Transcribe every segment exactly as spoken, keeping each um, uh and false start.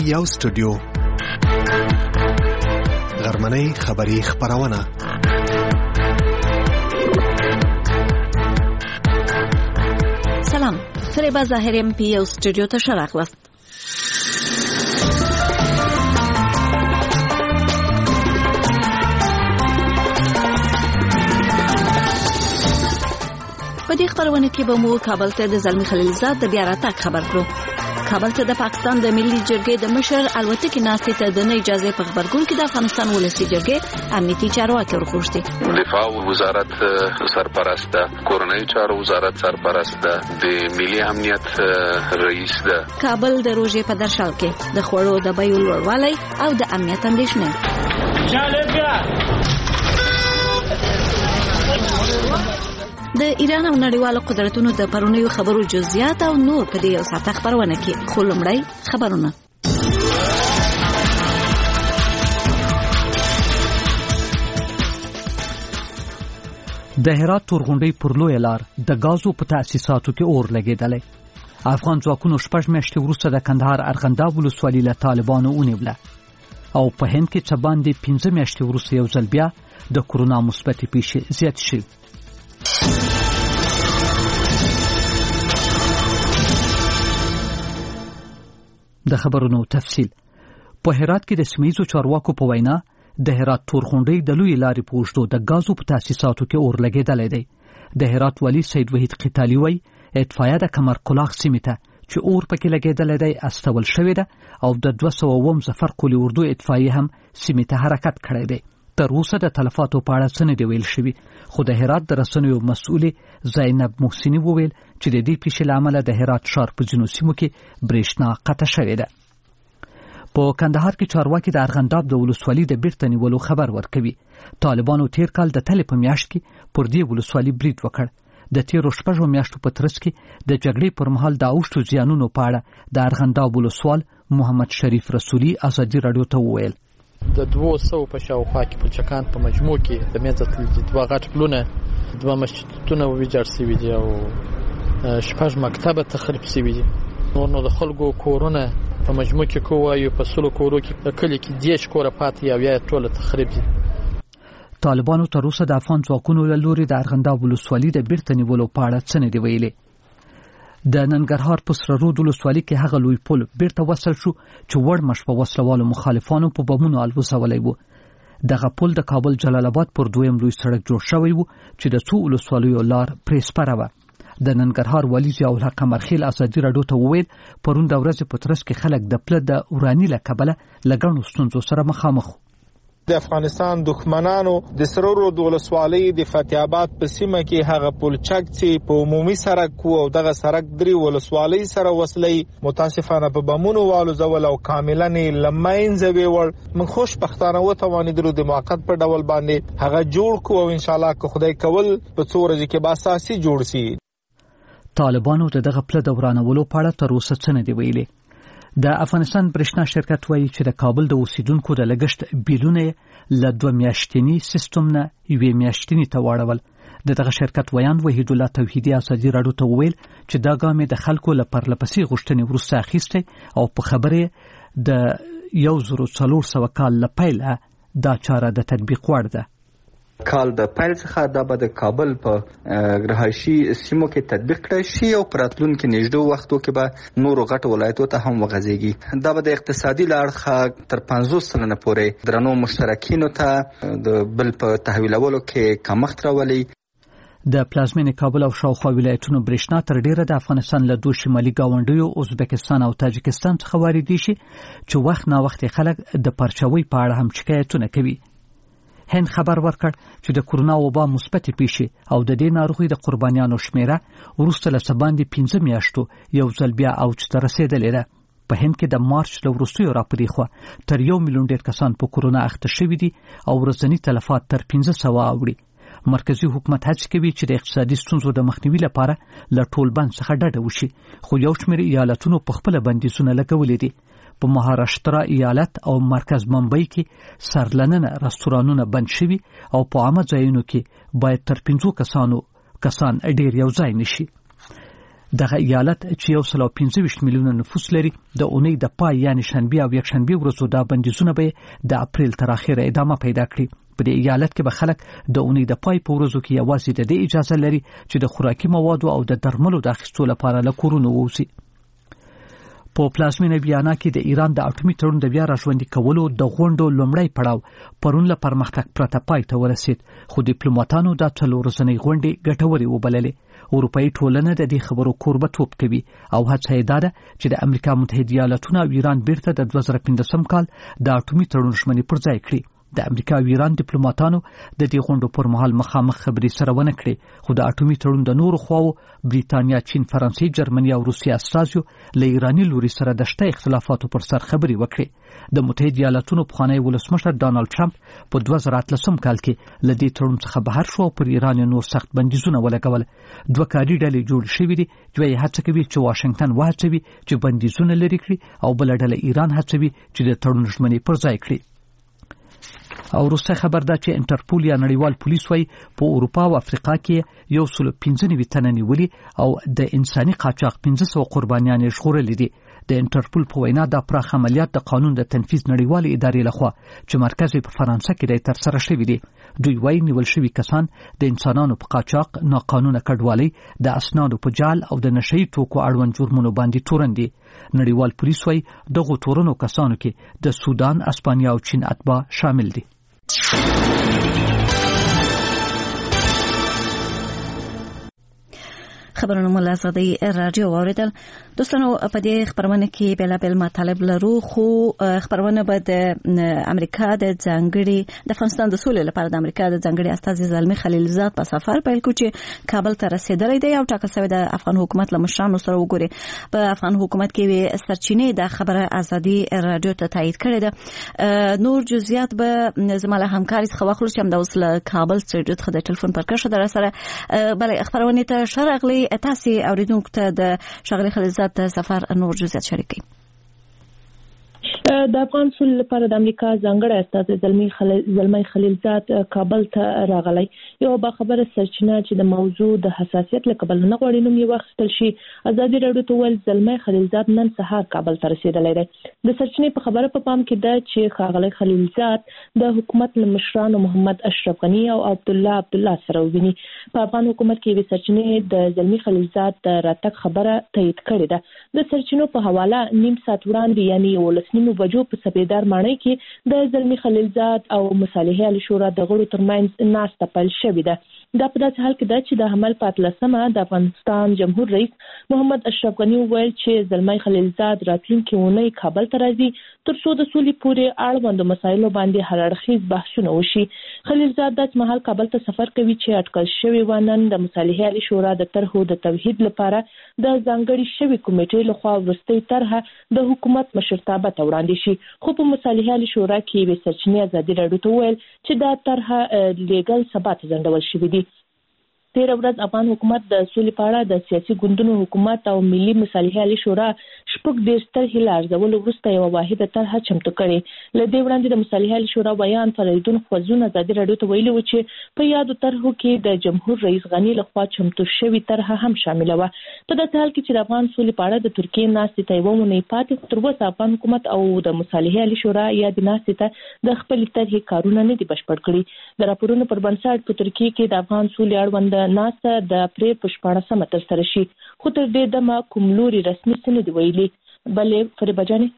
یو سټوډیو غرمنۍ خبری خبرونه سلام فریبا ظاهریم پی یو سټوډیو ته شراغلست په دې خبرونه کې به مو کابل ته د زلمی خلیلزاد د بیا راتګ خبر کړو. کابل ته د پاکستان د ملي جرګې د مشر الوتکې ناستې ته د نه اجازه په خبرګون کې د افغانستان ولسی جرګې امنیتي چارواکي ورغوښتي. دفاع وزارت سرپرست ده، کورنۍ چارو وزارت سرپرست ده، د ملي امنیت رئیس ده. کابل د روزې په درشل کې د خوړو د بیو لوړوالی او د امنیت اندېښنې د ایران او نړیوالو قدرتونو د پرونیو خبرو جزئیات او نور په دې یو ساعت خبرونه کې خو لومړی خبرونه. د هرات تورغونډۍ پر لوی لار د غازو په تاسیساتو کې اور لګیدلې. افغان ځواکونو شپږ میاشتې وروسته د کندهار ارغنداب ولسوالۍ له طالبانو ونیوله او په هند کې څه باندې پنځه میاشتې وروسته یو ځل بیا د کورونا مثبتې پیښې زیات شي. د خبرونو تفصیل. په هرات کې د سیمه‌ییزو چارواکو په وینا د هرات تورغونډۍ د لوی لارې په اوږدو د غازو په تاسیساتو کې اور لګېدلی دی. د هرات والي سید وحید قتالي وایي اطفایه د کمر کلاغ سیمې ته چې اور پکې لګېدلی دی استول شوې ده او د دوه سوه اووم ظفر قلي اردو اطفایې هم سیمې ته حرکت کړی دی. تر اوسه د تلفاتو په اړه څه نه دي ویل شوي، خو د هرات د رسنیو مسؤلې زینب محسني وویل چې د دې پیښې له امله د هرات ښار په ځینو سیمو کې برېښنا قطع شوې ده. په کندهار کې چارواکي د ارغنداب د ولسوالۍ د بیرته نیولو خبر ورکوي. طالبانو تیر کال د تلې په میاشت کې پر دې ولسوالۍ برید وکړ. د تیرو شپږو میاشتو په ترڅ کې د جګړې پر مهال د اوښتو زیانونو په اړه د ارغنداب ولسوال محمد شریف رسولي ازادي راډیو ته وویل د دوه سوه په شاوخوا کې پلچکان په مجموع کې د منځه تللي دوه غټ پلونه، دوه مسجدونه ویجاړ شوي دي او شپږ مکتبه تخریب شوي دي. نور نو د خلکو کورونه په مجموع کې کو وایو په سلو کورو کې په کلي کې دېرش کوره پاتې او یا ټوله تخریب دي. طالبانو تر اوسه د افغان ځواکونو له لوري د ارغنداب ولسوالۍ د بیرته نیولو په اړه څه نه دي ویلي. د ننګرهار په سره رود ولسوالۍ کې هغه لوی پل بیرته وصل شو چې وړمش په وسلوالو مخالفانو په بمونو الوزولی و. دغه پل د کابل جلال آباد پر دویم لوی سړک جوړ شوی و چې د څو ولسوالیو لار پرې سپره وه. د ننګرهار والي ضیاءالحق قمرخیل ازادي راډیو ته وویل پرون د ورځې په ترڅ کې خلک د پله د وراني له کبله له ګڼو ستونزو سره مخامخ. د افغانستان دښمنانو د سرورو د ولسوالۍ د فتح آباد په سیمه کې هغه پلچک چې په عمومي سړک او دغه سړک درې ولسوالۍ سره وصلې متاسفانه په بمونو والو زول او کاملا لمینځه ویول. من خوش بختانه و توانیدلو د موقت په ډول باندې هغه جوړ کو او ان شاء الله که خدای کول په څو ورځې کې به اساسي جوړ شي. طالبانو د دغه پله د ورانولو په اړه تر اوسه څه نه دي ویلي. د افغانستان برېښنا شرکت وایي چې د کابل د اوسیدونکو د لګښت بیلونه له دوه میاشتني سیستم نه یوې میاشتني ته واړول. د دغه شرکت ویان وحید الله توحیدي ازادي راډیو ته وویل چې دا ګام د خلکو له پرلپسې غوښتنې وروسته اخیستی او په خبرې د یو زرو څلور سوه کال له پیله دا چاره د تطبیق وړ ده. کال د پیل څخه دا به د کابل په رهایشي سیمو کې تطبیق کړی شي او په راتلونکي نږدې وختو کې به نورو غټو ولایتو ته هم وغځېږي. دا به د اقتصادي له اړخه تر پنځوس سلنه پورې درنو مشترکینو ته د بل په تحویلولو کې کمښت راولي. د پلازمینې کابل او شاوخوا ولایتونو برېښنا تر ډیره د افغانستان له دوه شمالي ګاونډیو ازبکستان او تاجکستان څخه واردېږي چې وخت نا وخت خلک د پرچاوۍ په اړه هم شکایتونه کوي. هند خبر ورکړ چې د کورونا وبا مثبتې پیښې او د دې ناروغۍ د قربانیانو شمیره وروسته له څه باندې پنځه میاشتو یو ځل بیا اوج ته رسېدلې ده. په هند کې د مارچ له وروستیو راپورې خوا تر یو میلیون ډېر کسان په کورونا اخته شوي دي او ورځني تلفات تر پنځه سوه اوړي. مرکزی حکومت هڅه کوي چې د اقتصادي ستونزو د مخنیوي لپاره له ټول بند څخه ډډه وشي، خو یو شمېر ایالتونو په خپل بندیزونه لګولې دي. په مهاراشټرا ایالت او مرکز ممبئی کې سرلننه رستورانونه بند شوي او په عامه ځایونو کې باید تر پنځو کسانو کسان ډېر یو ځای نشي. دغه ایالت چې یو سل او پنځه ویشت میلیونه نفوس لري د اونۍ د پای یعنی شنبه او یکشنبه ورځو دا بندیزونه به د اپریل تر اخره ادامه پیدا کړي. په دې ایالت کې به خلک د اونۍ د پای په ورځو کې یوازې د دې اجازه لري چې د خوراکي موادو او د درملو د اخیستو لپاره له کورونو ووځي. په پلازمینه ویانا کې د ایران د اټومي تړون د بیا راژوندي کولو د غونډو لومړی پړاو پرون له پرمختګ پرته پای ته ورسید، خو ډیپلوماټانو دا څلور ورځنۍ غونډې ګټورې وبللې. اروپאי ټولنه د دې خبرو کوربتوب کوي او هڅه یې ده چې د امریکا متحده ایالاتونو او ایران بیرته د دوه زره پنځم کال د اټومي تړون ژمنې پر ځای کړي. د امریکا او ایران ډیپلوماټانو د دې غونډو پر مهال مخامخ خبري سره ونه کړې، خو د اټومي تړون د نورو خواو بریتانیا، چین، فرانسې، جرمني او روسیې استازیو له ایراني لوري سره د شته اختلافاتو پر سر خبري وکړي. د متحده ایالاتونو پخوانی ولسمشر ډانلډ ټرمپ په دوه زره اتلسم کال کې له دې تړون څخه بهر شو او پر ایران نور سخت بندیزونه ولګول. دوه کاري ډلې جوړ شوې دي چې یې هڅه کوي چې واشنگټن وهڅوي چې بندیزونه لري کړي او بل ډله ایران هڅوي چې د تړون ژمنې پر ځای کړي. او روسي خبر ده چې انټرپول یا نړیوال پولیس وايي په اروپا او افریقا کې یو سل پنځه نوي تنه نیولي او د انساني قاچاق پنځه سوه قربانیان ژغورلي دي. د انټرپول په وینا دا پراخ عملیات د قانون د تنفیذ نړیوالې ادارې لخوا چې مرکز په فرانسه کې دی ترسره شوی دی. دوی وايي نیول شوي کسان د انسانانو په قاچاق، ناقانونه کډوالۍ، د اسنادو په جال او د نشئی توکو اړوند جرمونو باندې تورن دي. نړیوال پولیس وايي دغه تورنو کسانو کې د سودان، اسپانیا او چین اتباع شامل دي. خبرونه مو له آزادۍ راډیو واوریدل. دوستانو په دې خبرونه کې بېلابېل مطالب لرو، خو خبرونه به د امریکا د ځانګړي د افغانستان د سولې لپاره د امریکا د ځانګړي استازي زلمي خلیلزاد په سفر پیل کوي چې کابل ته رسیدلی دی او ټاکل شوی د افغان حکومت له مشرانو سره وګوري. په افغان حکومت کې سرچینې د خبره آزادۍ راډیو ته تایید کړې ده. نور جزئیات به زما له همکاري څخه واخلو چې همدا اوس له کابل سټډیو څخه د ټلیفون پر کرښه در سره بلې خبرونه ته شرغلي تاسو اوریدونکو ته د شغلي خلیلزاد د سفر نور جزئیات شریکي. د افغان سولې لپاره د امریکا ځانګړی استازی زلمی خلیل زلمی خلیلزاد کابل ته راغلی. یو با خبره سرچینه چې د موضوع د حساسیت له کبل نه غوړي نوم یې واخیستل شي. آزادي راډیو ته ول زلمی خلیلزاد نن سهار کابل ته رسیدلی دی. د سرچینې په خبره په پام کې ده چې خاغلی خلیلزاد د حکومت له مشرانو محمد اشرف غنی او عبد الله عبد الله سره ویني. په افغان حکومت کې د سرچینې د زلمی خلیلزاد راتګ خبره تایید کړې ده. د سرچینو په حواله نیم ساعت وړاندې یعنی ولسنیمو بجو په سپیدار ماڼۍ کې د زلمی خلیلزاد او مصالحه علی شورا د غړو ترمنځ ناسته پیل شوې ده. دا په داسې حال کې ده چې د حمل په اتلسمه د افغانستان جمهور رئیس محمد اشرف غنی وویل چې زلمی خلیلزاد راتلونکي اونۍ کابل ته راځي ترڅو د سولې پورې اړوند مسایلو باندې هر اړخیز بحثونه وشي. خلیلزاد د مهال کابل ته سفر کوي چې اټکل شوی ونن د مصالحه علی شورا د طرحو د توحید لپاره د ځانګړي شوی کمیټې لخوا ورستۍ طرحه د حکومت مشرتابه ته وړاندې شي. خو په مصالحه علی شورا کې د سرچینې آزادي راډیو ته ویل چې دا طرحه لیګل ثبات ځنډول شوی دی. تیر ورځ افغان حکومت د سولې په اړه د سیاسي ګوندونو حکومت او ملي مصالحه علی شورا شپږ ډیر طرحې له ارزولو وروسته یوه واحده طرحه چمتو کړې. له دې وړاندې د مصالحه علی شورا بیان فریدون خوځون آزادي راډیو ته ویلي و چې په یادو طرحو کې د جمهور رئیس غنی لخوا چمتو شوی طرحه هم شامله وه. په داسې حال کې چې د افغان سولې په اړه د ترکیې ناستې ته یوه اونۍ پاتې، خو تر اوسه افغان حکومت او د مصالحه علی شورا یا د ناستې ته د خپلې طرحې کارونه نه دي بشپړ کړي. د راپورونو پر بنسټ په ترکیې کې د افغان سولې اړوند ناسته د اپریل په شپاړسمه ترسره شي، خو تر دې دمه کوم لوري رسمي څه نه دي ویلي. بلې فریبه جانې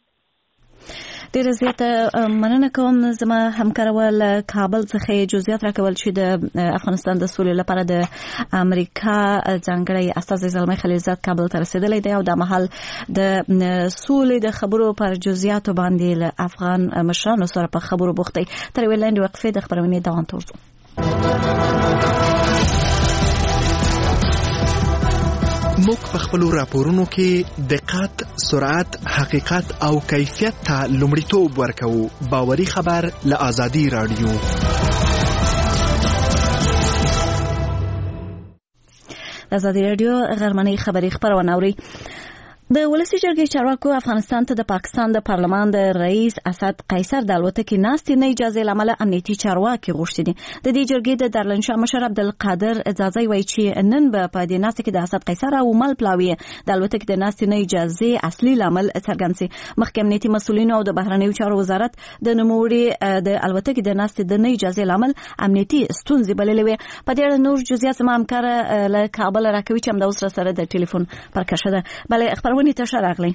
ډیره زیاته مننه کوم زما همکارول کابل څخه جزئیات راکول چې د افغانستان د سولې لپاره د امریکا ځانګړی استازی زلمی خلیلزاد کابل ته رسیدلی دی او د مهال د سولې د خبرو پر جزئیاتو باندې له افغان مشرانو سره په خبرو بوخت دی. تر یوې لنډې وقفې د خبرونې دوام ته ورځو. موږ په خپل راپورونو کې دقت، سرعت، حقیقت او کیفیت ته لومړیتوب ورکوو. باوري خبر له آزادي راډیو. آزادي راډیو غرمنۍ خبري خبرونه اوري. د ولسی جرګې چارواکو افغانستان ته د پاکستان د پارلمان د رئیس اسد قیصر د الوتکې ناستې نه اجازه لامل امنیتي چارواکي غوښتي دي. د دې جرګې د دارالانشا مشر عبدالقادر اعزازي وایي چې نن به په دې ناستې کې د اسد قیصر او مل پلاوی د الوتکې د ناستې نه اجازه اصلي لامل څرګند سي. مخکې امنیتي مسؤلین او د بهرنیو چارو وزارت د نوموړي د الوتکې د ناستې د نه اجازه لامل امنیتي ستونزې بللې وي. په دې اړه نور جزئیات زما همکار له کابل راکوي چې همدا اوس سره د ټلیفون پر کښه ده. بلې خبرونه ته راغلي.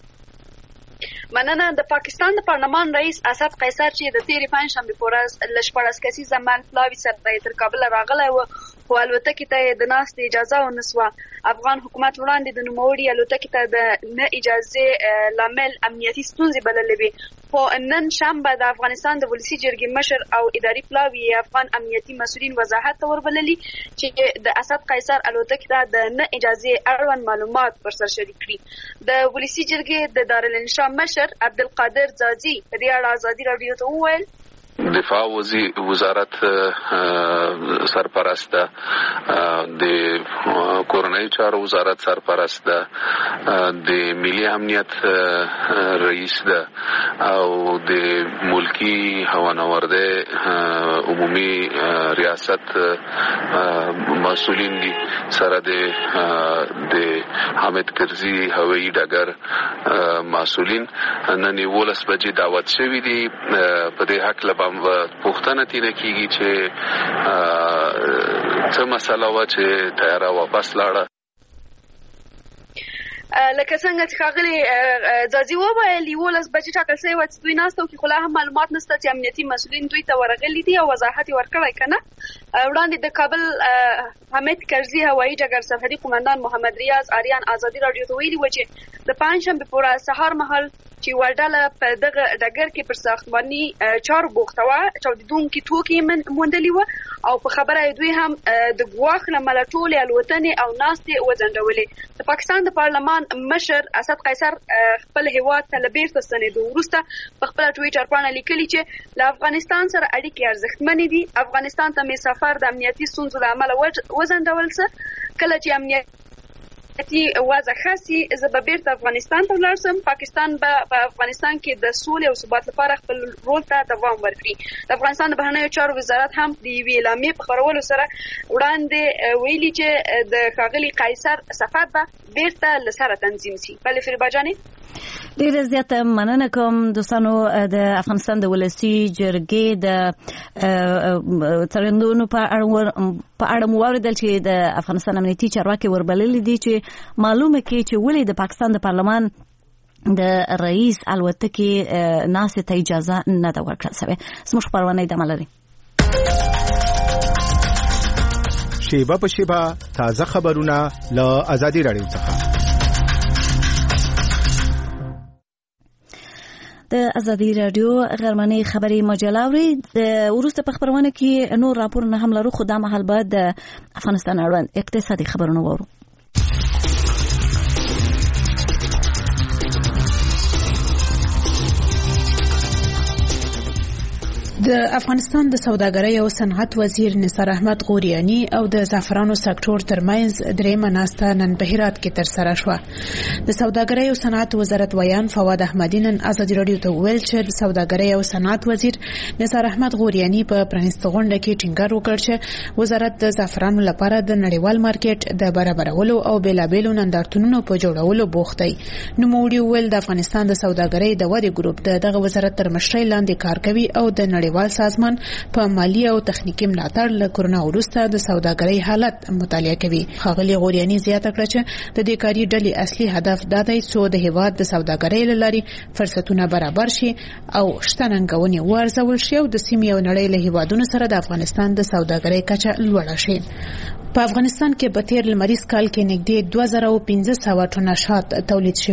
مننه. د پاکستان د پارلمان رئیس اسد قیصر چې د تیرې پنځشنبه په ورځ ل شپږ کسیزه من پلاوی سره تر کابل راغلی و خو الوتکې ته د ناستې اجازه ونسوه. افغان حکومت وړاندې د نوموړي الوتکې ته د نه اجازه لامل امنیتي ستونزې بللې وي. خو نن شنبه د افغانستان د ولسی جرګې مشر او اداري پلاوی افغان امنیتي مسؤلین وضاحت وربللي چې د اسد قیصر الوتکې ته د نه اجازه اړوند معلومات ورسره شریک کړي. د ولسی جرګې د دارالانشا مشر عبدالقادر زازي په دې اړه ازادي راډیو ته وویل دفاع وزارت سرپرست ده، د کورنۍ چارو وزارت سرپرست ده، د ملي امنیت رئیس ده او د ملکی هوانورده عمومي ریاست مسؤلین دي سره د د حامد کرزي هوایي ډګر مسؤلین نن ولس بجې دعوت شوی دي. په دې حق له پوښتنه تینه کیږي چې څه مسله و چې طیاره واپس لاړه. لکه څنګه چې ښاغلي ځاځي وویل یولس بجې ټاکل شوی وه چې دوی ناسته وکړي خو لا هم معلومات نشته چې امنیتي مسؤلین دوی ته ورغلي دي او وضاحت یې ورکړی که نه. وړاندې د کابل حامد کرزي هوایي ډګر سرحدي قومندان محمد ریاض آریان ازادي راډیو ته ویلي و چې د پنجشنبې په ورځ سهار مهال چې ورډاله په دغه ډګر کې پر ساختماني چارو بوخته وه چاودېدونکي توکي یې موندلي وه او په خبره یې دوی هم د ګواښ له امله ټولې الوتنې او ناستې وځنډولې. د پاکستان د پارلمان مشر اسد قیصر خپل هیواد ته له بیرته ستنېدو وروسته په خپله ټویټر پاڼه لیکلي چې له افغانستان سره اړیکې ارزښتمنې دي. افغانستان ته مې سفر د امنیتي ستونزو له امله وځنډول څه کله چې امنیت تی وضع خاصی زه به بیرته افغانستان ته ولاړ شم. پاکستان به په افغانستان کې د سولې او ثبات لپاره خپل رول ته دوام ورکړي. د افغانستان د بهرنیو چارو وزارت هم د یوې اعلامیې په خپرولو سره وړاندې ویلي چې د ښاغلي قیصر سفر به بیرته له سره تنظیم شي. بلې فریبا جانې ډیره زیاته مننه کوم دوستانو. د افغانستان د ولسی جرګې د څرګندونو په اړه مو واوریدل چې د افغانستان امنیتي چارواکي وربللي دي چې معلومه کړي چې ولې د پاکستان د پارلمان د رئیس الوتکې ناستې ته اجازه نه ده ورکړل شوې. زموږ خپرونه ادامه لري. شیبه په شیبه تازه خبرونه له ازادي راډیو څخه. د ازادي راډیو غرمنۍ خبري مجله اوري. د وروسته په خبرونه کې نور راپورونه هم لرو خو دا مهال بعد د افغانستان اړوند اقتصادي خبرونه وورو. د افغانستان د سوداګرۍ او صنعت وزیر نثار احمد غوریانی او د زعفرانو سکتور ترمنځ درېیمه ناسته نن په هرات کې ترسره شوه. د سوداګرۍ او صنعت وزارت ویان فواد احمدی نن ازادي راډیو ته وویل چې د سوداګرۍ او صنعت وزیر نثار احمد غوریانی په پرانیسته غونډه کې ټینګار وکړ چې وزارت د زعفرانو لپاره د نړیوال مارکیټ د برابرولو او بیلابېلو نندارتونونو په جوړولو بوخت دی. نوموړي وویل د افغانستان د سوداګرۍ د ودې ګروپ د دغه وزارت تر مشرۍ لاندې کار کوي او د نړیوال سازمان په مالی او تخنیکی ملاتړ له کرونا وروسته د سوداګرۍ حالت مطالعه کوي. ښاغلي غوریانی زیاته کړه چې د دې کاري ډلې اصلي هدف دا دی چې د هیواد د سوداګرۍ لارې فرصتونه برابر شي او شته ننګونې وارزول شي او د سیمې او نړۍ له هیوادونو سره د افغانستان د سوداګرۍ کچه لوړه شي. په افغانستان کې په تیر لمریز کال کې نږدې دوه زره پنځه سوه ټنه شات تولید شوي دي.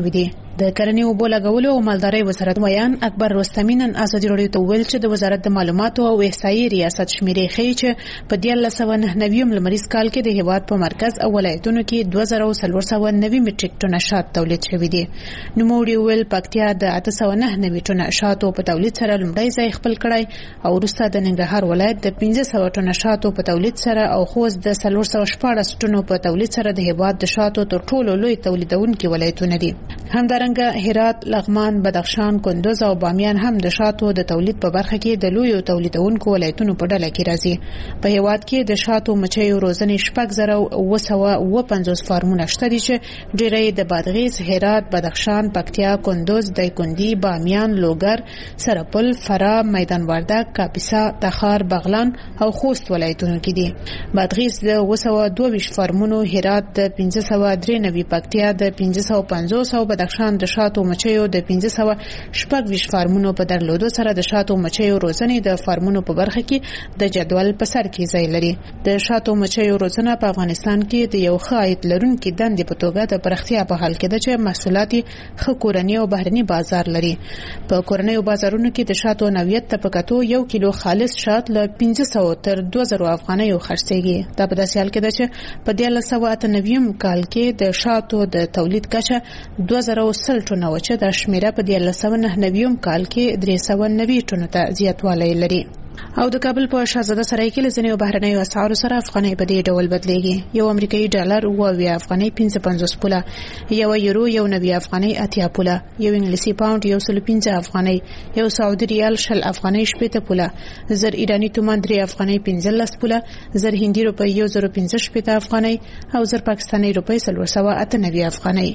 د کرنې اوبو لګولو او مالدارۍ وزارت ویان اکبر رستمی نن ازادي راډیو ته ویل چې د وزارت د معلوماتو او احصایې ریاست شمیرې ښیي چې په دیارلس سوه نهه نوي لمریز کال کې د هیواد په مرکز او ولایتونو کې دوه زره څلور سوه نوي میټریک ټنه شات تولید شوي دي. نوموړي ویل پکتیا د اته سوه نهه نوي ټنه شاتو په تولید سره لومړی ځای خپل کړی او وروسته د ننګرهار ولایت د پنځه سوه ټنه شاتو په تولید سره او خوست د څلور سوه شپاړس ټنو په تولید سره د هیواد د شاتو تر ټولو لوی تولیدونکي ولایتونه دي. همدارنګه هرات، لغمان، بدخشان، کندوز او بامیان هم د شاتو د تولید په برخه کې د لویو تولیدونکو ولایتونو په ډله کې راځي. په هیواد کې د شاتو مچیو روزنې شپږ زره اوه سوه اوه پنځوس فارمونه شته دي چې ډېری د بادغیس، هرات، بدخشان، پکتیا، کندوز، دایکنډي، بامیان، لوګر، سرپل، فراه، میدان وردګ، کاپیسا، تخار، بغلان او خوست ولایتونو کې دي. بادغیس د اوه سوه دوه ویشت فارمونو، هرات د پنځه سوه درې نوي، پکتیا د پنځه سوه پنځوس او بدخشان د شاتو مچیو د پنځه سوه شپږ ویشت فارمونو په درلودو سره د شاتو مچیو روزنې د فارمونو په برخه کې د جدول په سر کې ځای لري. د شاتو مچیو روزنه په افغانستان کې د یو ښه عاید لرونکي دندې په توګه د پراختیا په حال کې ده چې محصولات ښه کورني او بهرني بازار لري. په کورنیو بازارونو کې د شاتو نوعیت ته په کتو یو کیلو خالص شات له پنځه سوه تر دوه زره افغانیو خرڅېږي. دا په داسې حال کې ده چې په دیارلس سوه اته نوي کال کې د شاتو د تولید کچه دوه زره سل ټنه و چې د شمیره په دیارلس سوه نهه نوي کال کې درې سوه نوي ټنو ته زیاتوالی لري. او د کابل په شاهزاده سرای کې لزنیو بهرنیو اسعارو سره افغانۍ په دې ډول بدلېږي. یو امریکایي ډالر اوه اویا افغانۍ پنځه پنځوس پوله، یو یورو یو نوي افغانۍ اتیا پوله، یو انګلیسي پاوند یو سل پنځه افغانۍ، یو سعودي ریال شل افغانۍ شپېته پوله، زر ایراني تومان درې افغانۍ پنځلس پوله، زر هندي روپۍ یو زر پنځه شپېته افغانۍ او زر پاکستاني روپۍ څلور سوه اته نوي افغانۍ.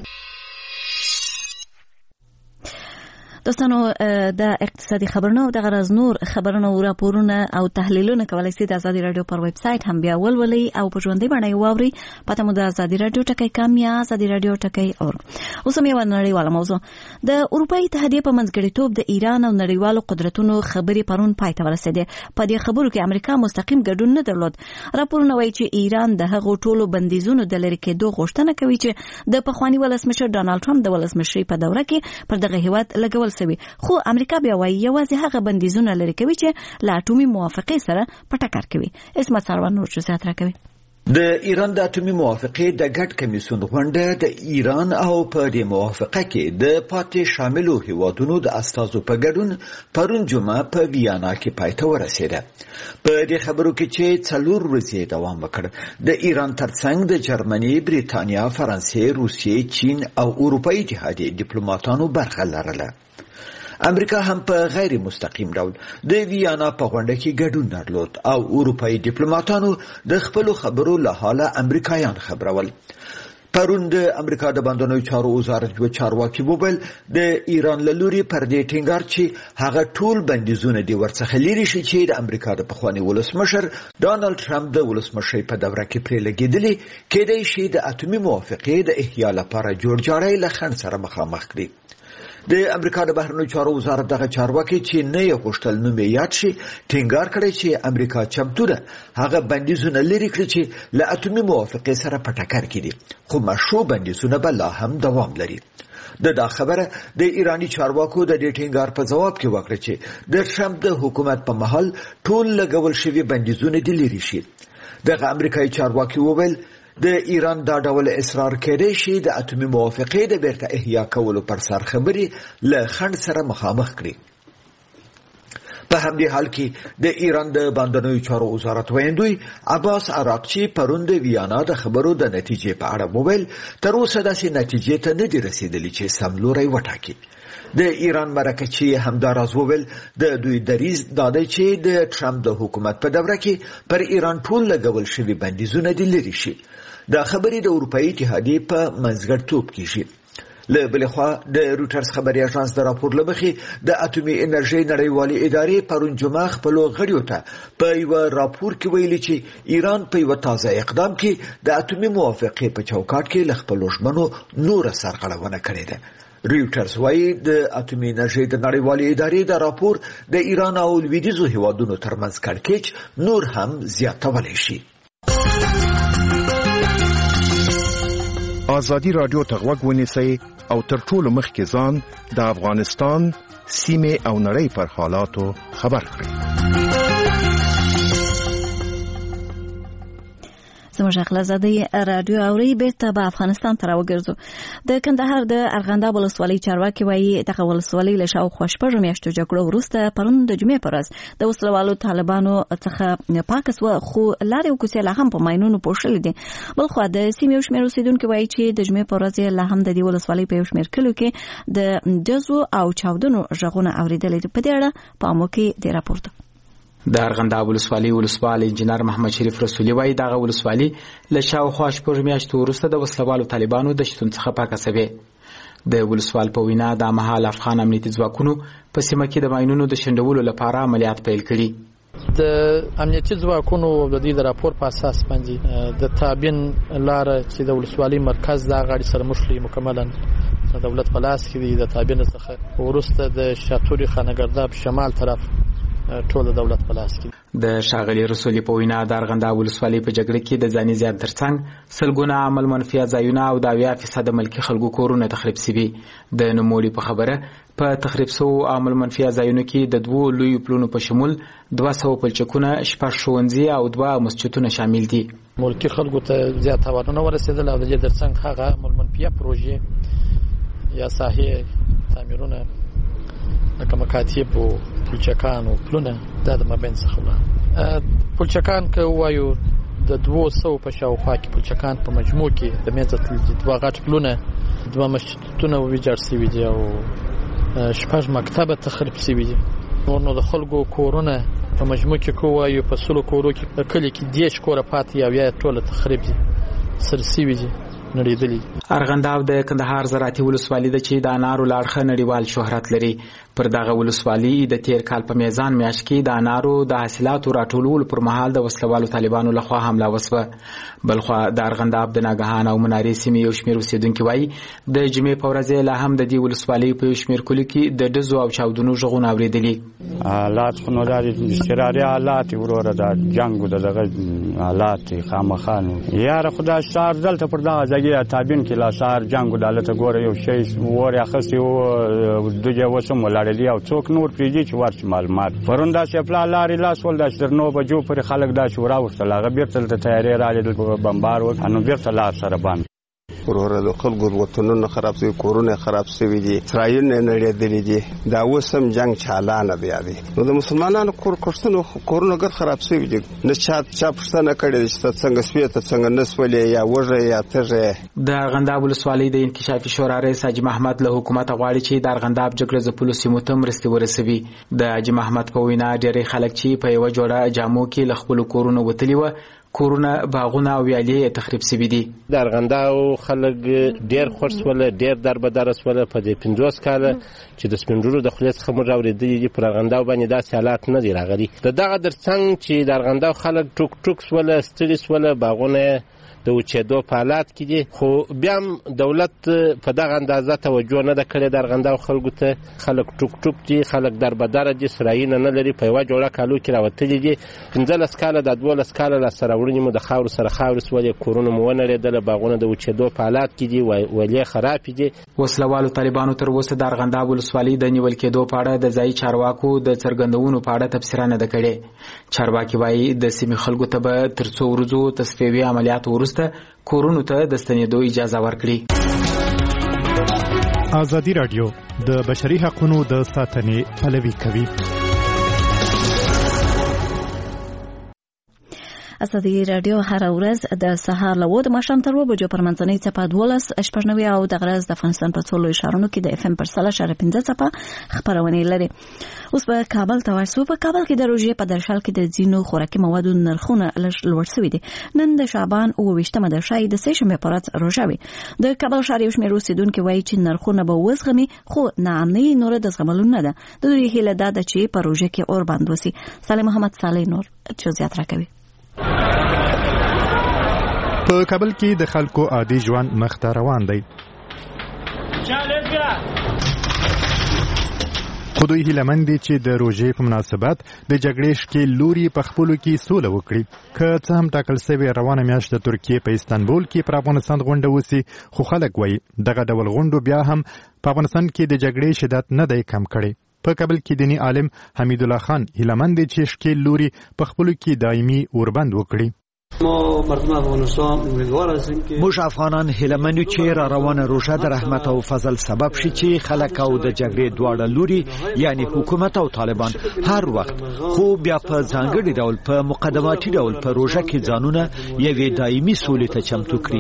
دوستانو د اقتصادي خبرونو او د غرض نور خبرونو او راپورونه او تحلیلونه کولای شئ د ازادي رادیو پر ویب سټ هم بیا ولولئ او په ژوندۍ بڼه واورئ. پته مو د ازادي رادیو ټکی کام یا ازادي رادیو ټکی اور. اوس هم یو نړیواله موضوع د اروپאי اتحادیه په منځګړیتوب د ایران او نړیوالو قدرتونو خبرې پرون پای ته ورسېدې. په دې خبرو کې امریکا مستقیم ګډون نه درلود. راپورونه وایي چې ایران د هغو ټولو بندیزونو د لرې کېدو غوښتنه کوي چې د پخواني ولسمشر ډانلډ ټرمپ د ولسمشرۍ په دوره کې پر دغه هیواد لګول سوي. خو امریکا بیا وایي یوازې هغه بندیزونه لري کوي چې له اټومي موافقې سره په ټکر کوي. اسمت سروان نور څه زیات راکوي. د ایران د اټومي موافقې د ګډ کمیسیون غونډه د ایران او په دې موافقه کې د پاتې شاملو هیوادونو د استازو په ګډون پرون جمعه په ویانا کې پای ته ورسېده. په دې خبرو کې چې څلور ورځې دوام وکړ د ایران ترڅنګ د جرمني، بریتانیا، فرانسې، روسیې، چین او اروپאי اتحادیې ډیپلوماټانو برخه لرله. امریکا هم په غیر مستقیم ډول د ویانا په غونډه کې ګډون درلود او اروپאי ډیپلوماټانو د خپل خبرو له حاله امریکایان خبرول. پرون د امریکا د بندونو چارو وزارت یو چارواکي وویل د ایران له لوري پر دې ټینګار چې هغه ټول بندیزونه دی ورڅخه لري شي چې د امریکا د پخوانی ولسمشر ډانلډ ټرمپ د ولسمشرۍ په دوره کې پرې لګیدلی کېدای شي د اټومي موافقې د احیا لپاره جوړ جاړی له خنډ سره مخامخ کړي. د امریکا د بهرنیو چارو وزارت دغه چارواکي چې نه یې غوښتل نوم یې یاد شي ټینګار کړی چې امریکا چمتو ده هغه بندیزونه لري کړي چې له اټومي موافقې سره په ټکر کې دي، خو مشروع بندیزونه به لا هم دوام لري. د دا خبره د ایرانی چارواکو د دې ټینګار په جواب کې وکړه چې د ټرمپ د حکومت په محل ټول لګول شوي بندیزونه دي لري شي. دغه امریکایي چارواکي وویل د ایران دا ډول اصرار کړي شي د اټومي موافقې د بیرته احیا کولو پر سر خبرې له خنډ سره مخامخ کړي. په همدې حال کې د ایران د بندونو چارو وزارت ویندوی عباس عراقچی پرون د ویانا د خبرو د نتیجې په اړه وویل تر اوسه داسې نتیجې ته نه دي رسیدلي چې سم لوری وټاکي. د ایران مرکچی همداراز وویل د دوی دریز داده چې د ټرمپ د حکومت په دوره کې پر ایران ټول لګول شوي بندیزونه دي لري شي. دا خبرې د اروپאי اتحادیې په منځګړیتوب کې شي. له بلې خوا د روټرز خبري اژانس د راپور لمخې د اټومي انرژي نړیوالې ادارې پرون جمعه خپل غړیو ته په یو راپور کې ویلي چې ایران په یو تازه اقدام کې د اټومي موافقې په چوکاټ کې له خپل ژمنو نور سرغړونه کړې ده. روټرز وايي د اټومي انرژي د نړیوالې ادارې د راپور د ایران او لویدیځو هیوادونو ترمنځ کړکېچ نور هم زیاتولی شي. ازادي رادیو ته غوږ ونیسئ او تر ټولو مخکې ځان د افغانستان سیمه او نړۍ پر حالاتو خبر کړئ. زموږ اخلاصادي رادیو اوري بیرته به افغانستان ته راوګرځو. د کندهار د ارغنداب ولسوالۍ چارواکي وایي دغه ولسوالۍ له شاوخوا شپږ میاشتو جګړو وروسته پرون د جمعې په ورځ د وسلوالو طالبانو څخه پاک سوه، خو لارې او کوڅې لا هم په ماینونو پوښلې دي. بلخوا د سیمې یو شمېر اوسېدونکي وایي چې د جمعې په ورځ لا هم د دې ولسوالۍ په یو شمېر کلیو کې د ډزو او چاودنو غږونه اورېدلي دي. په دې اړه په عامو کې د راپورته د ارغنداب ولسوالۍ ولسوال انجنیر محمد شریف رسولي وایي دغه ولسوالۍ له شاوخوا شپږ میاشتو وروسته د وسلوالو طالبانو د شتون څخه پاکه سوې. د ولسوال په وینا د مهال افغان امنیتي ځواکونو په سیمه کې د ماینونو د شنډولو لپاره عملیات پیل کړي. د امنیتي ځواکونو د دې د راپور په اساس باندې د تابین لار چې د ولسوالۍ مرکز د غاړې سره مشلي مکملا د دولت په لاس کې دی. د تابین څخه وروسته د شاتوري خانګرداب شمال طرف ټول دولت په لاس کې. د ښاغلي رسولي په وینا د ارغنداب ولسوالۍ په جګړه کې د ځاني زیات ترڅنګ سلګونه عمل منفي ځایونه او د اویا فیصد ملکي خلکو کورونه تخریب شوي. د نوموړي په خبره په تخریب شوو عمل منفي ځایونو کې د دوو لویو پلونو په شمول دوه سوه پلچکونه، شپږ ښوونځي او دوه مسجدونه شامل دي. ملکي خلکو ته زیات تاوانونه ورسېدل او د دې ترڅنګ هغه عمل منفي پروژې یا ساحې تعمیرونه لکه مکاتب او پلچکان او پلونه دا د مابین څخه ولاړ. پلچکان که وایو د دوه سوه په شاوخوا کې پلچکان په مجموع کې د منځه تللي دوه غټ پلونه، دوه مسجدونه ویجاړ شوي دي او شپږ مکتبه تخریب شوي دي. نور نو د خلکو کورونه په مجموع کې که وایو په سلو کورو کې په کلي کې دېرش کوره پاتې او یا ټوله تخریب دي، سر شوي دي، نړېدلي. ارغنداب د کندهار زراعتي ولسوالۍ ده چې د انارو له اړخه نړیوال شهرت لري. پر دغه ولسوالۍ د تیر کال په میزان میاشت کې د انارو د حاصلاتو راټولولو پر مهال د وسلوالو طالبانو لخوا حمله وسوه. بلخوا د ارغنداب د ناګهان او منارې سیمې یو شمېر اوسېدونکي وایي د جمعې په ورځ لا هم د دې ولسوالۍ په یو شمېر کلیو کې د ډزو او چاودنو غږونه اورېدلي. حالات خو نو دا اضطراري حالات وروره د جنګو د دغه حالات خامخا نو یاره خدای سار دلته پر دغه ځای تابین کې لا سار جنګو دالته ګوره یو شی ور اخستي او دغه وسم ولاړلی او څوک نور پریږي چې ورچ معلومات پروندا سپلا لاري لاس ول د شرنو بجو پر خلک دا شورا وستل هغه بیرته د تیاری را دي بمبار و انو بیرته لار سره باندې ورور د خلکو وطنونه خراب شوي، کورونه خراب شوي دي، اسرائیل نه نړېدلې دي. دا وسم جنگ چالانه دی دی نو د مسلمانانو کور کوښتنو کورونه ګر خراب شوي دي. نه چا چا پښتنه کړي چې څنګه سپیته څنګه نسولې یا وژه یا تژه. د ارغنداب ولسوالۍ د انکشافي شورا رئیس حاجي محمد له حکومت غواړي چې د ارغنداب جګړه ځپلو سیمو ته مرستې ورسوي. د حاجي محمد په وینا ډېری خلک چې په یوه جوړه جامو کې له خپلو کورونو وتلي وه، کورونه، باغونه او ویالې تخریب شوي دي. د ارغنداب خلک ډېر خوښ شول، ډېر دربدره شول. په دې پنځوس کاله چې د سپین ږیرو د خولې څخه موږ اورېدلي دي پر ارغنداب باندې داسې حالات نه دي راغلي. د دغه ترڅنګ چې د ارغنداب خلک ټوک ټوک شول، ستړي شول، باغونه د وچېدو په حالات کې دي. خو بیا هم دولت په دغه اندازه توجه نه ده کړې د ارغنداب خلکو ته. خلک ټوک ټوک دي، خلک دربدره دي، سرایونه نه لري، په یوه جوړه کالو کې راوتلي دي. پنځلس کاله د دولس کاله لاسته راوړنې مو د خاورو سره خاورې سولې، کورونه مو ونړېدله، باغونه د وچېدو په حالات کې دي، ولې خرابې دي. وسلوالو طالبانو تر اوسه د ارغنداب ولسوالۍ د نیول کېدو په اړه د ځایي چارواکو د څرګندونو په اړه تبصره نه ده کړې. چارواکي وایي د سیمې خلکو ته به تر څو ورځو تصفیوي عملیاتو وروسته کورونو ته د ستنېدو اجازه ورکړي. ازادي راډیو د بشري حقوقو د ساتنې پلوي کوي. ازادي راډیو هر ورځ د سهار له وو د ماښام تر اوو بجو پر منځنۍ څپه دولس شپږ نوي او د غرض د افغانستان په څو لویو ښارونو کې د اف ام پر سل اشاریه پنځه څپه خپرونې لري. اوس په کابل ته ورسو. په کابل کې د روژې په درشل کې د ځینو خوراکي موادو نرخونه لوړ شوي دي. نن د شعبان اوه ویشتمه د شای د سه شنبې په ورځ روژه وي. د کابل ښار یو شمېر اوسېدونکي وایي چې نرخونه به وزغمي، خو ناامني نوره د زغملو نه ده. د دوی هیله دا ده چې په روژه کې اور بند وسي. صالح محمد صالح نور جزئیات راکوي. په کابل کې د خلکو عادي ژوند مخ ته روان دی. په خو دوی هیله دي چې د روژې په مناسبت د جګړې ښکېل لوري په خپلو کې سوله وکړي. که څه هم ټاکل سوې روانه میاشت د ترکیې په استانبول کې پر افغانستان غونډه وسي، خو خلک وایي دغه ډول غونډو بیا هم په افغانستان کې د جګړې شدت نه دی کم کړی. په کابل کې دیني عالم حمید الله خان هیله مند دی چې ښکېل لوري په خپلو کې دایمي اوربند وکړي. موږ افغانان هیله منو چې را روانه روژه د رحمت او فضل سبب شي چې خلک او د جګړې دواړه لوري یعنی حکومت او طالبان هر وخت خو بیا په ځانګړي ډول په مقدماتي ډول په روژه کې ځانونه یوې دایمي سولې ته چمتو کړي.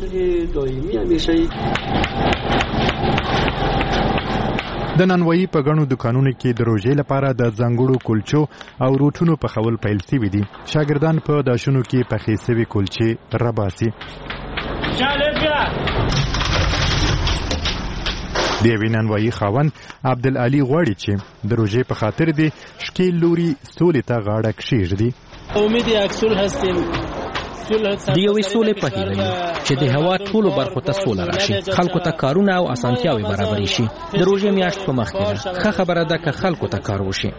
د نانوایی په غنو دکانونو کې د روژې لپاره د ځانګړو کلچو او روټونو په خول پیل سوي دي. شاګردان په داشونو کې پخې سوي کلچې راباسي. د یوې نانوایی خاوند عبدالعلي غواړي چې د روژې په خاطر دې ښکېل لوري سولې ته غاړه کښېږدي. امید اکسول هستیم د یوې سولې په هیله یو چې د هوا ټولو برخو ته سوله راشي، خلکو ته کارونه او اسانتیاوې برابرې شي. د روژې میاشت په مخ کې ده، ښه خبره ده که خلکو ته کار وشي.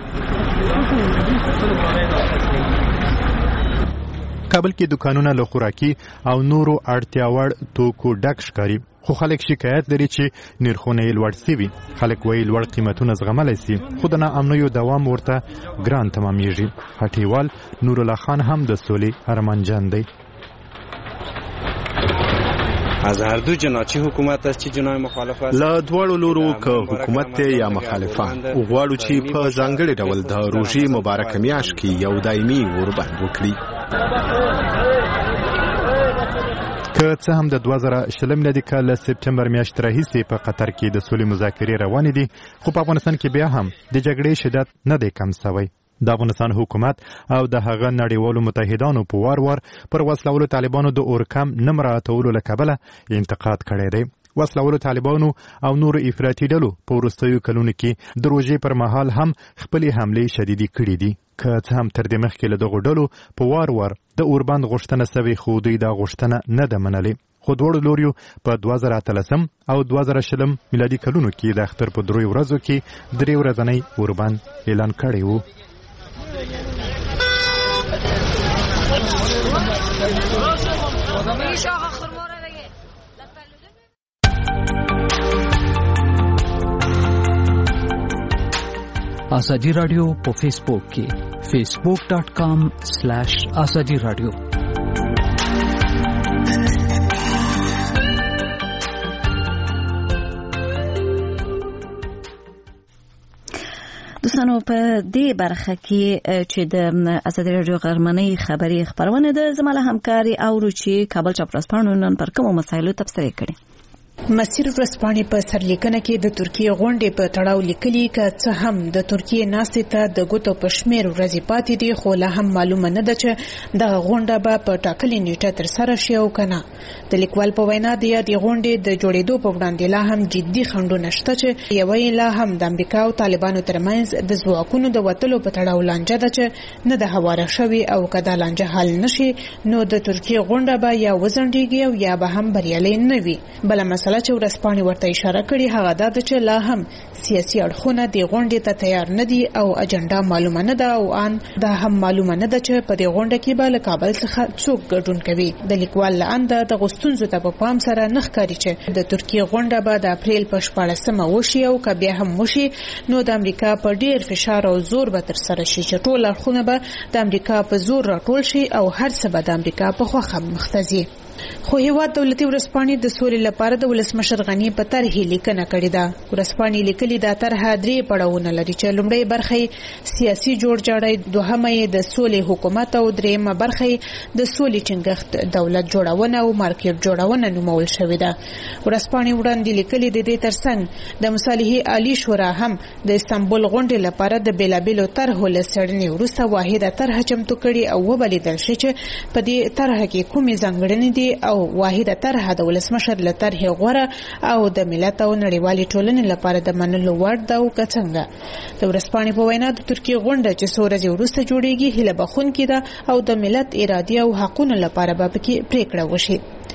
کابل کې دکانونه له خوراکي او نورو اړتیا وړ توکو ډک ښکاري، خو خلک شکایت لري چې نرخونه یې لوړ سوي. خلک وایي لوړ قیمتونه زغملی سي، خو د ناامنیو دوام ورته ګران تمامیږي. هټیوال نور الله خان هم د سولې ارمانجن دی. از هر دو جناچی حکومت است چې جنای مخالفت لا دواړو لورو که حکومت یا مخالفان غواړو چې په ځانګړي ډول د روژې مبارکه میاشت کې یو دایمي اوربند وکړي. که څه هم د دوه زره شلم میلادي کال له سپټمبر میاشتې راهیسې په قطر کې د سولې مذاکرې روانې دي، خو په افغانستان کې بیا هم د جګړې شدت نه دی کم سوی. د افغانستان حکومت او د هغه نړیوالو متحدانو په وار وار پر وسلهوالو طالبانو د اورکم نه مراعاتولو له کبله انتقاد کړی دی. وسلهوالو طالبانو او نورو افراطي ډلو په وروستیو کلونو کې د روژې پر مهال هم خپلې حملې شدیدې کړې دي. که څه هم تر دې مخکې له دغو ډلو په وار وار د اوربند غوښتنه سوې، خو دوی دا غوښتنه نه ده منلې. خو دواړو لوریو په دوه زره اتلسم او دوه زره شلم میلادي کلونو کې د اختر په دریو ورځو کې درې ورځنی اوربند اعلان کړی و. آزادی رادیو په فیسبوک کې facebook dot com slash azadi radio. دوستانو په دې برخه کې چې د آزادي رادیو غرمنۍ خبري خبرونه ده، زموږ همکاري او روچي کابل چاپراسپانو نن پر کومو مسایلو تبصره کړي. مسیر ورځپاڼې په سرلیکنه کې د ترکیې غونډې په تړاو لیکلي که څه هم د ترکیې ناستې ته د ګوتو په شمېر ورځې پاتې دي، خو لا هم معلومه نه ده چې دغه غونډه به په ټاکلې نیټه ترسره شي او که نه. د لیکوال په وینا د یادې غونډې د جوړېدو په وړاندې لا هم جدي خنډونه شته چې یوه یې لا هم د امریکا او طالبانو ترمنځ د ځواکونو د وتلو په تړاو لانجه ده چې نه ده هواره شوې، او که دا لانجه حل نشي نو د ترکیې غونډه به یا وځنډېږي او یا به هم بریالۍ نه وي. بله مسله چې ورځپاڼې ورته اشاره کړې هغه دا ده چې لا هم سیاسي اړخونه د غونډې ته تیار نه دي او اجنډا معلومه نه ده، او ان دا هم معلومه نه ده چې په دې غونډه کې به له کابل څخه څوک ګډون کوي. د لیکوال له انده دغو ستونزو ته په پام سره نه ښکاري چې د ترکیې غونډه به د اپریل په شپاړسمه وشي، او که بیا هم وشي نو د امریکا په ډیر فشار او زور به ترسره شي چې ټول اړخونه به د امریکا په زور راټول شي او هر څه به د امریکا په خوښه مخته ځي. خو هیواد دولتي ورځپاڼې د سولې لپاره د ولسمشر غني په طرحې لیکنه کړې ده. ورځپاڼې لیکلي دا طرحه درې پړاوونه لري چې لومړی برخه سیاسي جوړجاړی، دوهمه د سولې حکومت او دریمه برخه د سولې ټینګښت، دولت جوړونه او مارکیټ جوړونه نومول شوې ده. ورځپاڼې وړاندې لیکلي د دې ترڅنګ د مصالحې عالی شورا هم د استانبول غونډې لپاره د بیلابیلو طرحو له څېړنې وروسته واحده طرحه چمتو کړې او وبلیدل شي چې په دې طرحه کې کومې ځانګړنې دي او واحده طرحه د ولسمشر له طرحې غوره او د ملت او نړیوالې ټولنې لپاره د منلو وړ ده او که څنګه. د ورځپاڼې په وینا د ترکیې غونډه چې څو ورځې وروسته جوړېږي هیله بخښونکې ده او د ملت ارادې او حقونو لپاره به پکې پریکړه وشي.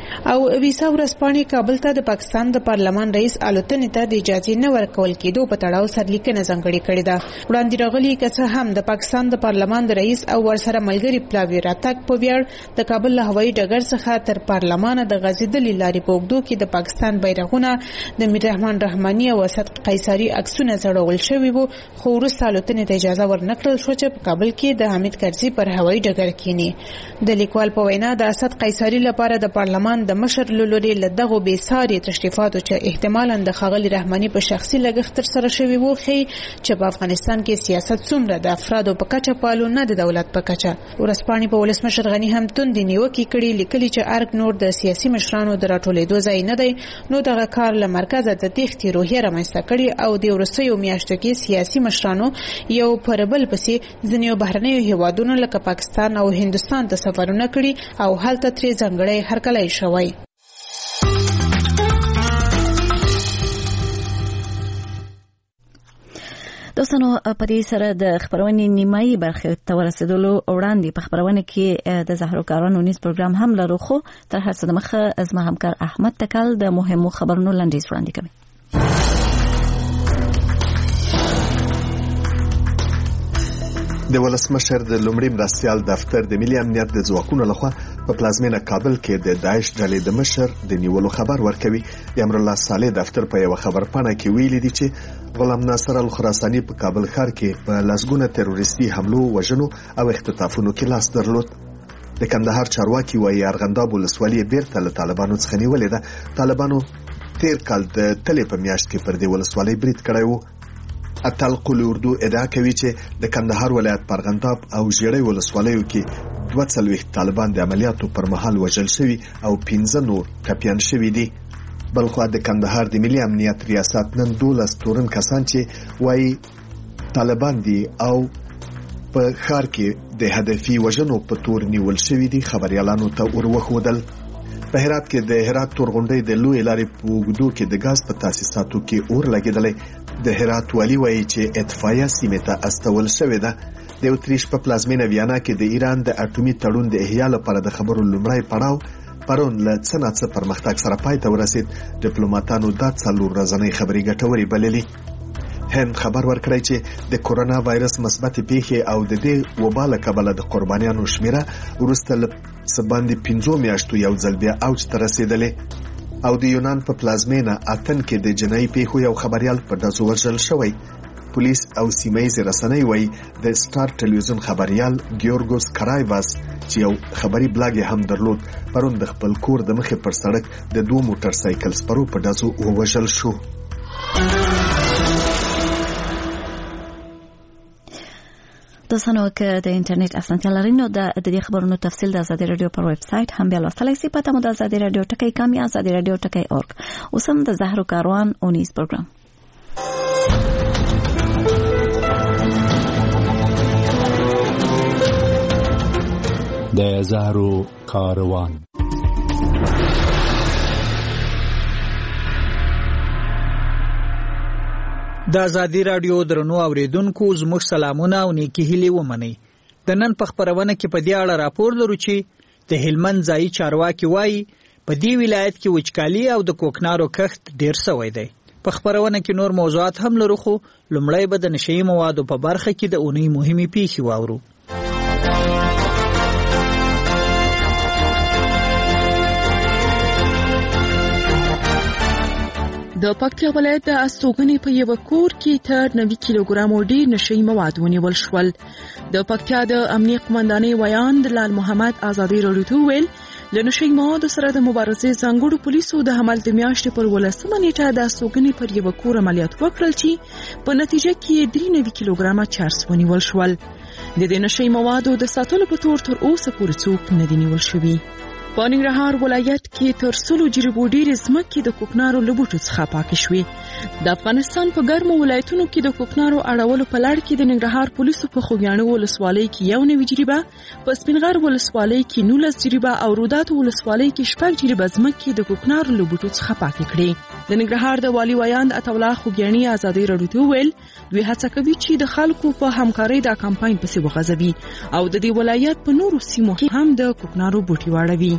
او ویسا ورسپانې کابل ته د پاکستان د پارلمان رئیس الوتنې ته د اجازه نه ورکول کېدو په تړاو سرلیکنه ځانګړې کړې ده. وړاندې راغلي که هم د پاکستان د پارلمان د رئیس او ورسره ملګری پلاوی راتګ په ویاړ د کابل له هوایي ډګر څخه تر پارلمان د غزیدلې لارې په اوږدو کې د پاکستان بیرغونه د میر رحمان رحماني او اسد قیصري عکسونه ځړول شوي وو، خو وروسته الوتنې ته اجازه ورنکړل شو چې په کابل کې د حامد کرزي پر هوایي ډګر کېني. د لیکوال په وینا د اسد قیصري لپاره د پارلمان د مشر له لوري له دغو بېساري تشریفاتو چې احتمالاً د ښاغلي رحماني په شخصي لګښت ترسره شوي وو ښیي چې په افغانستان کې سیاست څومره د افرادو په کچه پالو نه د دولت په کچه. ورځپاڼې په ولسمشر غني هم توندې نیوکې کړي، لیکلي چې ارګ نور د سیاسي مشرانو د راټولېدو ځای نه دی، نو دغه کار له مرکزه د تېښتې روحیه رامنځته کړې او د وروستیو میاشتو کې سیاسي مشرانو یو پر بل پسې ځینې بهرنیو هیوادونو لکه پاکستان او هندوستان ته سفرونه کړي او هلته ترې ځانګړی هرکلی شوی. دوستانو په دې سره د خبرونې نیمایي برخې ته ورسېدلو وړاندې په خبرونه کې د زهرو کاروان ونیز پروګرام هم لرو، خو تر هر څه دمخه زما همکار احمد تکل د مهمو خبرونو لنډیز وړاندې کوي. د ولسمشر د لومړي مرستيال دفتر د ملي امنیت د ځواکونو لخوا په پلازمینه کابل کې د داعش ډلې د مشر د نیولو خبر ورکوي. د امر الله صالح دفتر په یو خبرپاڼه کې ویلي دي چې غلام ناصر الخراساني په کابل ښار کې په لاسګونه تروریستي حملو، وژنو او اختطافونو کې لاس درلود. د کندهار چارواکي وايي ارغنداب ولسوالي بیرته له طالبانو څخه نیولې ده. طالبانو تیر کال د تلې په میاشت کې پر دې ولسوالي برید کړی وو. اتل قل اردو ادعا کوي چې د کندهار ولایت پرغنداب او ژړۍ ولسوالیو کې دوه څلوېښت طالبان د عملیاتو پر مهال وژل شوي او پنځه نور ټپیان شوي دي. بلخو د کندهار د ملي امنیت ریاست نن دولس تورن کسان چې وایي طالبان دي او په ښار کې د هدفي وژنو په تور نیول شوي دي خبريالانو ته وروښودل. په هرات کې د هرات تورغونډۍ د لوی لارې په اوږدو کې د غاز په تاسیساتو کې اور لګېدلی. د هرات والی وایي چې اطفائیه سیمې ته استول شوې ده. د اتریش په پلازمینه ویانا کې د ایران د اټومي تړون د احیا لپاره د خبرو لومړی پړاو پرون له څه نه څه پرمختګ سره پای ته ورسید. ډیپلوماټانو دا څلور ورځنۍ خبرې ګټورې بللې. هند خبر ورکړی چې د کورونا وایرس مثبت پیښې او د دې وبا له کبله د قربانیانو شمیره وروسته له څه باندې پنځو میاشتو یو ځل بیا اوج ته رسېدلې. او د یونان په پلازمینه اتن کې د جنایي پیښو یو خبريال په ډزو وژل شوی. پولیس او سیمایي رسنۍ وایي د سٹار ټلویزیون خبريال ګیورګوس کرایواس چې یو خبري بلاګ هم درلود پرون د خپل کور د مخې پر سړک د دوه موټر سایکل سپرو په ډزو وژل شو. دوستانو که د انټرنیټ اسانتیا لرئ نو د دې خبرونو تفصیل د آزادي رادیو پر ویب سټ هم بیا لوستلای شئ. پته مو د آزادي رادیو ټکی کام یا آزادي رادیو ټکی اورګ. اوس هم د زهرو کاروان اونیز پروګرام. د زهرو کاروان د آزادي رادیو درنو اوریدونکو زموږ سلامونه او نیکی هیلې ومنئ. د نن په خبرونه کې په دې اړه راپور لرو چې د هلمند ځایي چارواکي وایي په دې ولایت کې وچکالي او د کوکنارو کښت ډیر شوی دی. په خبرونه کې نور موضوعات هم لرو، خو لومړی به د نشئی موادو په برخه کې د اونۍ مهمې پیښې واورو. د پکتیا ولایت د استوګنې په یو کور کې تر نوي کیلوګرامو ډیر نشئی مواد ونیول شول. د پکتیا د امنیه قومندانۍ ویاند لال محمد آزادي رادیو ته ویل د نشئی موادو سره د مبارزې ځانګړو پولیسو د حمل د میاشتې پر ولسمه نیټه د استوګنې پر یو کور عملیات وکړل چې په نتیجه کې درې نوي کیلوګرامه چرس ونیول شول. د دې نشئی موادو د ساتلو په تور تر اوسه پورې څوک نه دي نیول شوي. په ننګرهار ولایت کې تر سلو جریبو ډېرې ځمکې د کوکنارو له بوټو څخه پاکې شوې. د افغانستان په ګرمو ولایتونو کې د کوکنارو اړولو په لړ کې د ننګرهار پولیسو په خوږیاڼو ولسوالۍ کې یو نوي جریبه، په سپینغر ولسوالۍ کې نولس جریبه او روداتو ولسوالۍ کې شپږ جریبه ځمکې د کوکنارو له بوټو څخه پاکې کړې. د ننګرهار د والي ویاند عطاالله خوږیاڼي آزادي رادیو ته وویل دوی هڅه کوي چې د خلکو په همکارۍ دا کمپاین پسې وغځوي او د دې ولایت په نورو سیمو کې هم د کوکنارو بوټي واړوي.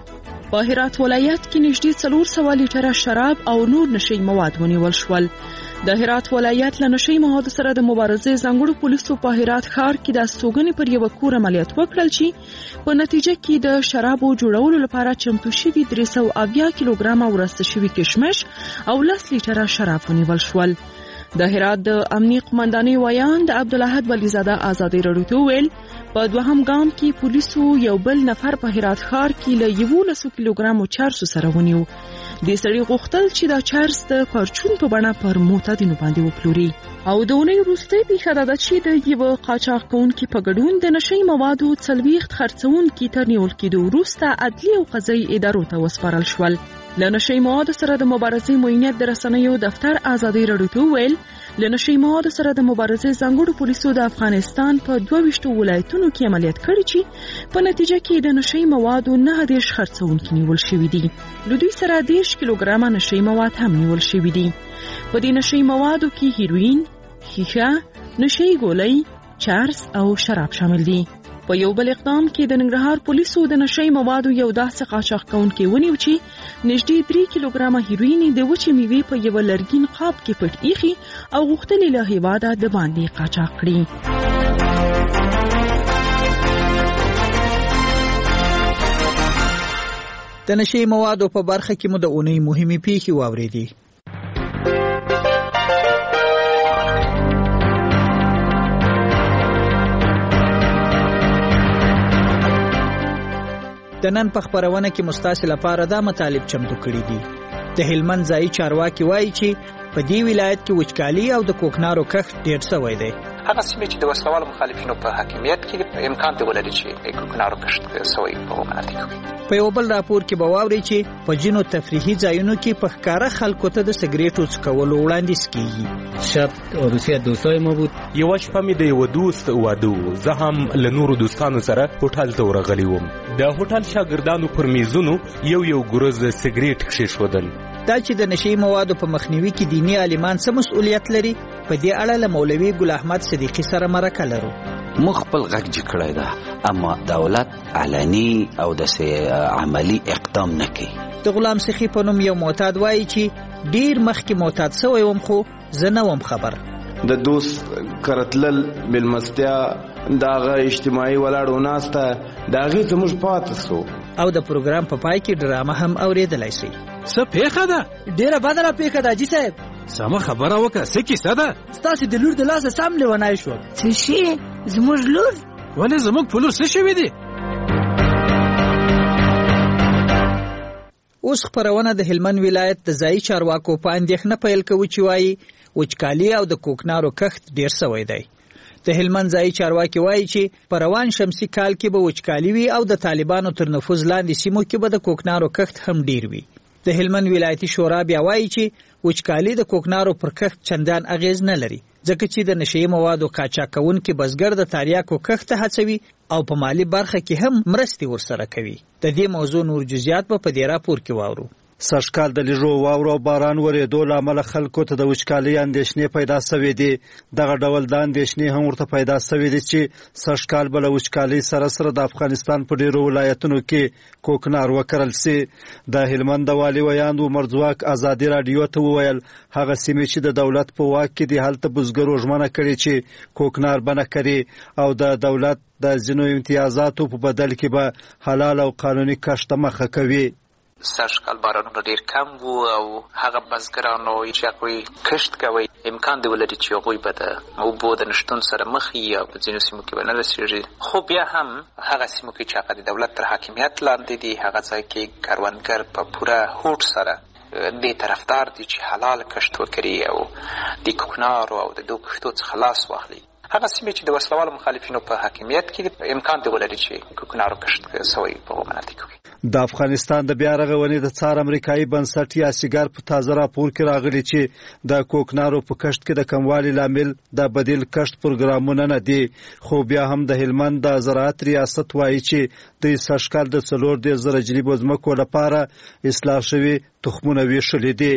په هرات ولایت کې نږدې څلور سوه لیټره شراب او نور نشي مواد ونیول شول. د هرات ولایت له نشي موادو سره د مبارزې ځانګړو پولیسو په هرات ښار کې د استوګنې پر یو کور عملیات وکړل چې په نتیجه کې د شرابو جوړولو لپاره چمتو شوي درې سوه اویا کیلوګرامه ورسته شوي کشمش او لس لیټره شراب ونیول شول. د هرات د امنیه قومندانۍ ویان د عبدالاحد ولیزاده ازادي راډیو ته ویل په دوهم ګام کې پولیسو یو بل نفر په هرات ښار کې له یولس کیلوګرامو چارسو سره ونیو. د سړي غوښتل چې دا چارس د پرچون په بڼه پر معتادینو باندې وپلوري. او د اونۍ وروستۍ پیښه دا ده چې د یو قاچاق کوونکي په ګډون د نشي موادو څلوېښت خرڅوونکي تر نیول کېدو وروسته عدلي او قضایي ادارو ته وسپارل شول. له نشي موادو سره د مبارزې معینیت د رسنیو دفتر ازادي راډیو ته ویل له نشي موادو سره د مبارزې ځانګړو پولیسو د افغانستان په دوه ویشتو ولایتونو کې عملیات کړي چې په نتیجه کې د نشي موادو نه دیش خرڅوونکي نیول شوي دي. له دوی سره دیش کیلوګرامه نشي مواد هم نیول شوي دي. په دې نشي موادو کې هیروین، ښیښه، نشي ګولۍ، چرس او شراب شامل دي. په یو بل اقدام کې د ننګرهار پولیسو د نشي موادو یو داسې قاچاق کوونکی ونیو چې نږدې درې کیلوګرامه هیروین د وچې میوې په یو لرګین قاب کې پټ ایښي او غوښتل له هیواده د باندې قاچاق کړي. د نشي موادو په برخه کې مو د اونۍ مهمې پیښې واورېدې. د نن په خبرونه کې مستاسل لپاره دا مطالب چمتو کړی دي. د هلمند ځای چارواکي وایي چې په دې ولایت کې وچکالي او د کوکنارو کښت ډېر شوی دی. هغه سیمې چې د وسلوالو مخالفینو په حاکمیت کې امکان دی ولري چې کوکنارو کښت شوی په مناطقو کې. په یو بل راپور کې به واورئ چې په ځینو تفریحي ځایونو کې په ښکاره خلکو ته د سګریټو څکولو وړاندیز کیږي. شب روسیه دوستای ما بود. یو شپه مې د یو دوست واده و. زه هم له نورو دوستانو سره هوټل ته ورغلی وم. د هوټل شاګردانو پر میزونو یو یو ګروز سګریټ کښېښودل. دا چې د نشي موادو په مخنیوي کې دیني عالمان څه مسؤلیت لري، په دې اړه له مولوي ګل احمد صدیقي سره مرکه لرو. مخ خپل غږ جوړ کړی ده، اما دولت علني او د عملی اقدام نه کوي. د غلام سخی په نوم یو معتاد وایي چې ډیر مخکې معتاد سوی وم خو زه نه وم خبر. د دوست کرتلل ملمستیا داغه اجتماعي ولاړو ناسته داغه زموږ پاتې سو. او د پروګرام په پای کې ډرامه هم اوریدلای شئ. څه پیښه ده؟ ډیره بدله پیښه ده جی صاحب. سمه خبره وکړه، څه کیسه ده؟ ستاسو د لور د لاسه سم لیونای شو. څه شي؟ زموږ لور؟ ولې زموږ په لور څه شوي دي؟ اوس خبرونه د هلمند ولایت د ځایي چارواکو په اندېښنه پیل کوي چې وایي وچکالي او د کوکنارو کښت ډیر شوی دی. د هلمند ځایي چارواکي وایي چې په روان شمسي کال کې به وچکالي وي او د طالبانو تر نفوذ لاندې سیمو کې به د کوکنارو کښت هم ډیر وي. د هلمند ولایتي شورا بیا وایي چې وچکالي د کوکنارو پر کښت چندان اغیز نه لري، ځکه چې د نشي موادو قاچاق کوونکي بزګر د تریاکو کښت هڅوي او په مالی برخه کې هم مرستې ورسره کوي. د دې موضوع نور جزئیات په دې راپور کې واورو. سږکال د لږو واورو او باران ورېدو له امله خلکو ته د وچکالۍ اندېښنې پیدا شوې دي. دغه ډول د اندېښنې هم ورته پیدا شوې دي چې سږکال به له وچکالۍ سره سره د افغانستان په ډېرو ولایتونو کې کوکنار وکرل سي. د هلمند د والي ویاند عمر ځواک ازادي راډیو ته وویل هغه سیمې چې د دولت په واک کې دي هلته بزګرو ژمنه کړې چې کوکنار به نه کري او د دولت د ځینو امتیازاتو په بدل کې به حلال او قانوني کښت مخه کوي. سږکال بارانونه ډېر کم وو او هغه بزګرانو چې هغوی کښت کوي امکان دی ولري چې هغوی به د اوبو د نشتون سره مخ وي او په ځینو سیمو کې به نه رسېږي. خو بیا هم هغه سیمو کې چې هغه د دولت تر حاکمیت لاندې دي هغه ځای کې کروندګر په پوره هوډ سره دې طرفدار دي چې حلال کښت وکړي او د کوکنارو او د دو کښتو څخه لاس واخلي. هغه سیمې چې د وسلوالو مخالفینو په حاکمیت کې امکان دی ولري چې کوکنارو کښت شوی په هغو مناطقو کې. د افغانستان د بیا رغونې د څار امریکایي بنسټ یا سیګار په تازه راپور کې راغلي چې د کوکنارو په کښت کې د کموالي لامل د بدیل کښت پروګرامونه نه دي. خو بیا هم د هلمند د زراعت ریاست وایي چې د سږکال د څلور دېرش زره جریبو ځمکو لپاره اصلاح شوي تخمونه ویشلي دي.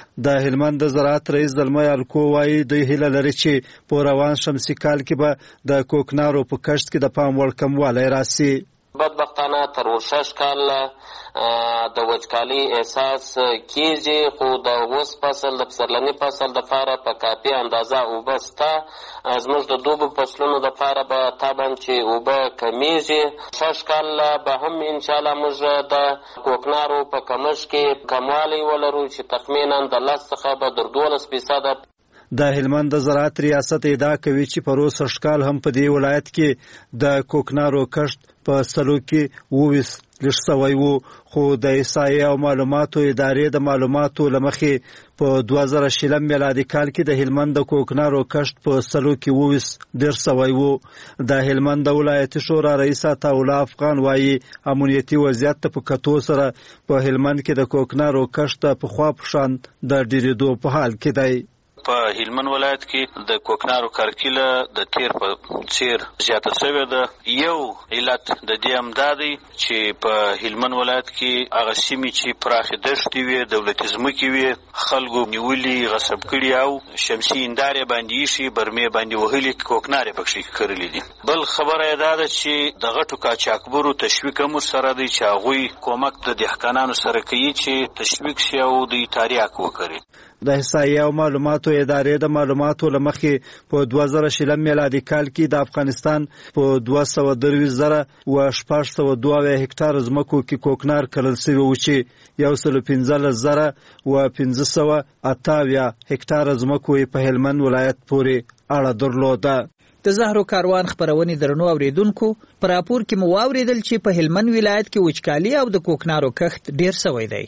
د هلمند د زراعت رئیس زلمی الکو وایي دوی هیله لري چې په روان شمسي کال کې به د کوکنارو په کښت کې د پام وړ کموالی راسي. بدبختانه تر شش کال د وچکالي احساس کیږي، خو د اوس فصل د پسرلني فصل دپاره په کافي اندازه اوبه شته. زموږ د دوبي فصلونو دپاره به طبعا چې اوبه کمیږي. شش کال به هم انشاءالله موږ د کوکنارو په کمښت کې کموالی ولرو چې تخمینا د لس څخه به تر دولس فیصده. د هلمند د زراعت ریاست ادعا کوي چې پرو سږکال هم په دې ولایت کې د کوکنارو کښت په سلو کې اوویس لږ سوی و، خو د احصایې او معلوماتو ادارې د معلوماتو له مخې په دوه زره شلم میلادي کال کې د هلمند د کوکنارو کښت په سلو کې اوویس ډېر سوی و. د هلمند د ولایتي شورا رئیس عطاالله افغان وایي امنیتي وضعیت ته په کتو سره په هلمند کې د کوکنارو کښت پخوا په شان د ډېرېدو په حال کې دی. په هلمند ولایت کې د کوکنارو کرکیله د تیر په څیر زیاته شوې ده. یو علت د دې هم دا دی چې په هلمند ولایت کې هغه سیمې چې پراخې دښتې وې، دولتي ځمکې وې، خلکو نیولي غصب کړي او شمسي هندارې باندې ایښي، برمې باندې وهلي، کوکنارې پکښې کرلي دي. بل خبره یې دا ده چې د غټو قاچاقبرو تشویق هم ورسره دی چې هغوی کومک د دهقانانو سره کوي چې تشویق شي او دوی تاریاک وکړي. د احصایې او معلوماتو ادارې د معلوماتو له مخې په دوه زره شلم میلادي کال کې د افغانستان په دوه سوه درویشت زره و شپږ سوه دوه اویا هکټاره ځمکو کې کوکنار کرل سوي و چې یو سلو پنځلس زره و پنځه سوه اته اویا هکټاره ځمکو یې په هلمند ولایت پورې اړه درلوده. د زهرو کاروان خبرونې درنو اوریدونکو په راپور کې مو واوریدل چې په هلمند ولایت کې وچکالي او د کوکنارو کښت ډیر سوی دی.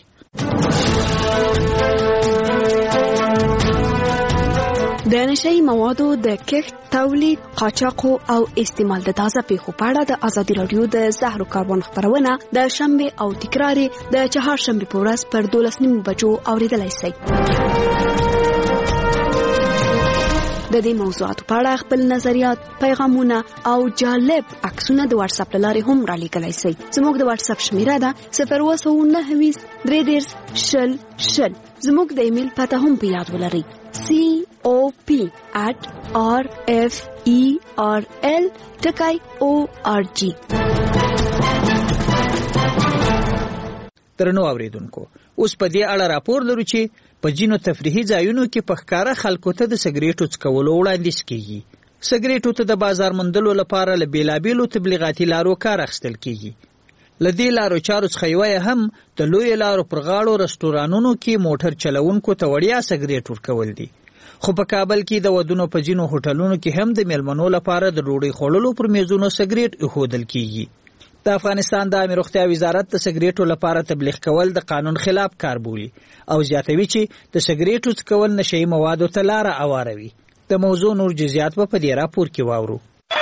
د نشئی موادو د کښت، تولید، قاچاق او استعمال د تازه پیښو په اړه د ازادي رادیو د زهرو کاروان خبرونه د شنبه او تکرار د چهارشنبه په ورځ پر دولس نیمو بجو اوریدلای شئ. د دې موضوعاتو په اړه خپل نظریات، پیغامونه او جالب عکسونه د واتس اپ لارې هم را لیږلی شئ. زموږ د واتس اپ شمیره ده صفر اووه سوه نهه ویشت درې دېرش شل شل. زموږ د ایمیل پته هم په یاد ولرئ: سی او پی at r f e r l ټکی او ار جی. درنو اوریدونکو، اوس په دې اړه راپور لرو چې په ځینو تفریحي ځایونو کې په ښکاره خلکو ته د سګریټو څکولو وړاندیز کیږي. سګریټو ته د بازار موندلو لپاره له بیلابیلو تبلیغاتي لارو کار اخیستل کیږي. له دې لارو چارو څخه یوه هم د لویو لارو پر غاړو رستورانونو کې موټر چلونکو ته وړیا سګریټ ورکول دي. خو په کابل کې د ودونو په ځینو هوټلونو کې هم د میلمنو لپاره د ډوډۍ خوړلو پر میزونو سګریټ ایښودل کیږي. د افغانستان د عامه روغتیا وزارت د سګریټو لپاره تبلیغ کول د قانون خلاف کار بولي او زیاتوي چې د سګریټو څکول نشئی موادو ته لاره هواروي. د موضوع نور جزئیات په دې راپور کې واورو.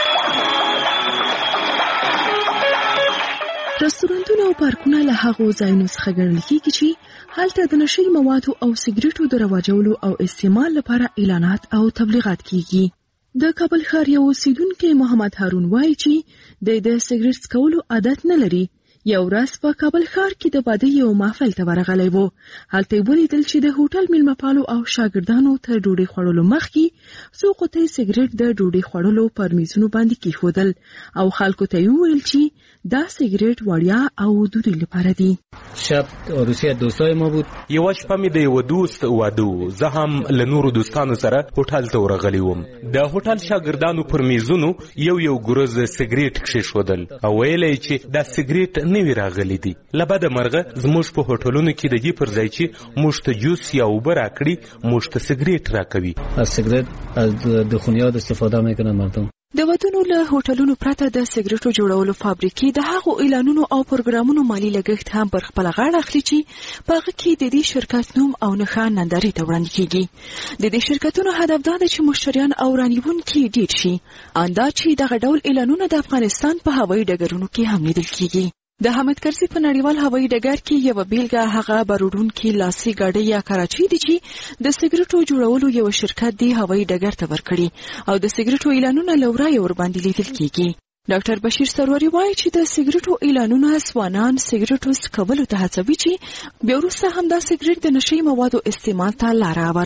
رستورانتونه او پارکونه له هغو ځایونو څخه ګڼل کېږي چې هلته د نشئی موادو او سګریټو د رواجولو او استعمال لپاره اعلانات او تبلیغات کیږي. د کابل ښار یو اوسیدونکی محمد هارون وایي چې د د سګریټ څکولو عادت نه لري. یو ورځ په کابل ښار کې د باده یو محفل ته ورغلی و. هلته یې ولیدل چې د هوټل میلمهپالو او شاګردانو تر ډوډۍ خوړلو مخکې څو قطۍ سګریټ د ډوډۍ خوړلو پر میزونو باندې کېښودل او خلکو ته یې وویل چې دا سګریټ وړیا او دودي لپاره دي. شب روسیه دوستای ما بود. یو شپه مې د یو دوست واده و. زه هم له نورو دوستانو سره هوټل ته ورغلی وم. د هوټل شاګردانو پر میزونو یو یو ګروز سګریټ کېښودل او ویل یې چې دا سګریټ نوی راغلی دي. له بده مرغه زموږ په هوټلونو کې د دې پر ځای چې موږ ته جوس یا اوبه راکړي موږ ته سګریټ راکوي. از سګریټ از دخانیات استفاده میکنن مردم. د ودونو له هوټلونو پرته د سګریټو جوړولو فابریکې د هغو اعلانونو او پروګرامونو مالی لګښت هم پر خپل غاړه اخلي چې په هغه کې د دې شرکت نوم او نښان نندارې ته وړاندې کیږي. د دې شرکتونو هدف دا دی چې مشتریان او رانیونکي ډېر شي. اندا چې دغه ډول اعلانونه د افغانستان په هوایي ډګرونو کې هم لیدل کیږي. د حامد کرزي په نړیوال هوایي ډګر کې یو بیلګه هغه بارودونکي لاسي ګاډۍ یا کراچۍ دي چې د سګریټو جوړولو یو شرکت دی هوایي ډګر ته ورکړي او د سګریټو اعلانونه لورای ور باندې لیدل کیږي. ډاکټر بشیر سروري وایي چې د سګریټو اعلانونه ځوانان سګریټو څکولو ته هڅوي چې بیا وروسته هم دا سګریټ د نشئی موادو استعمال ته لاره هواروي.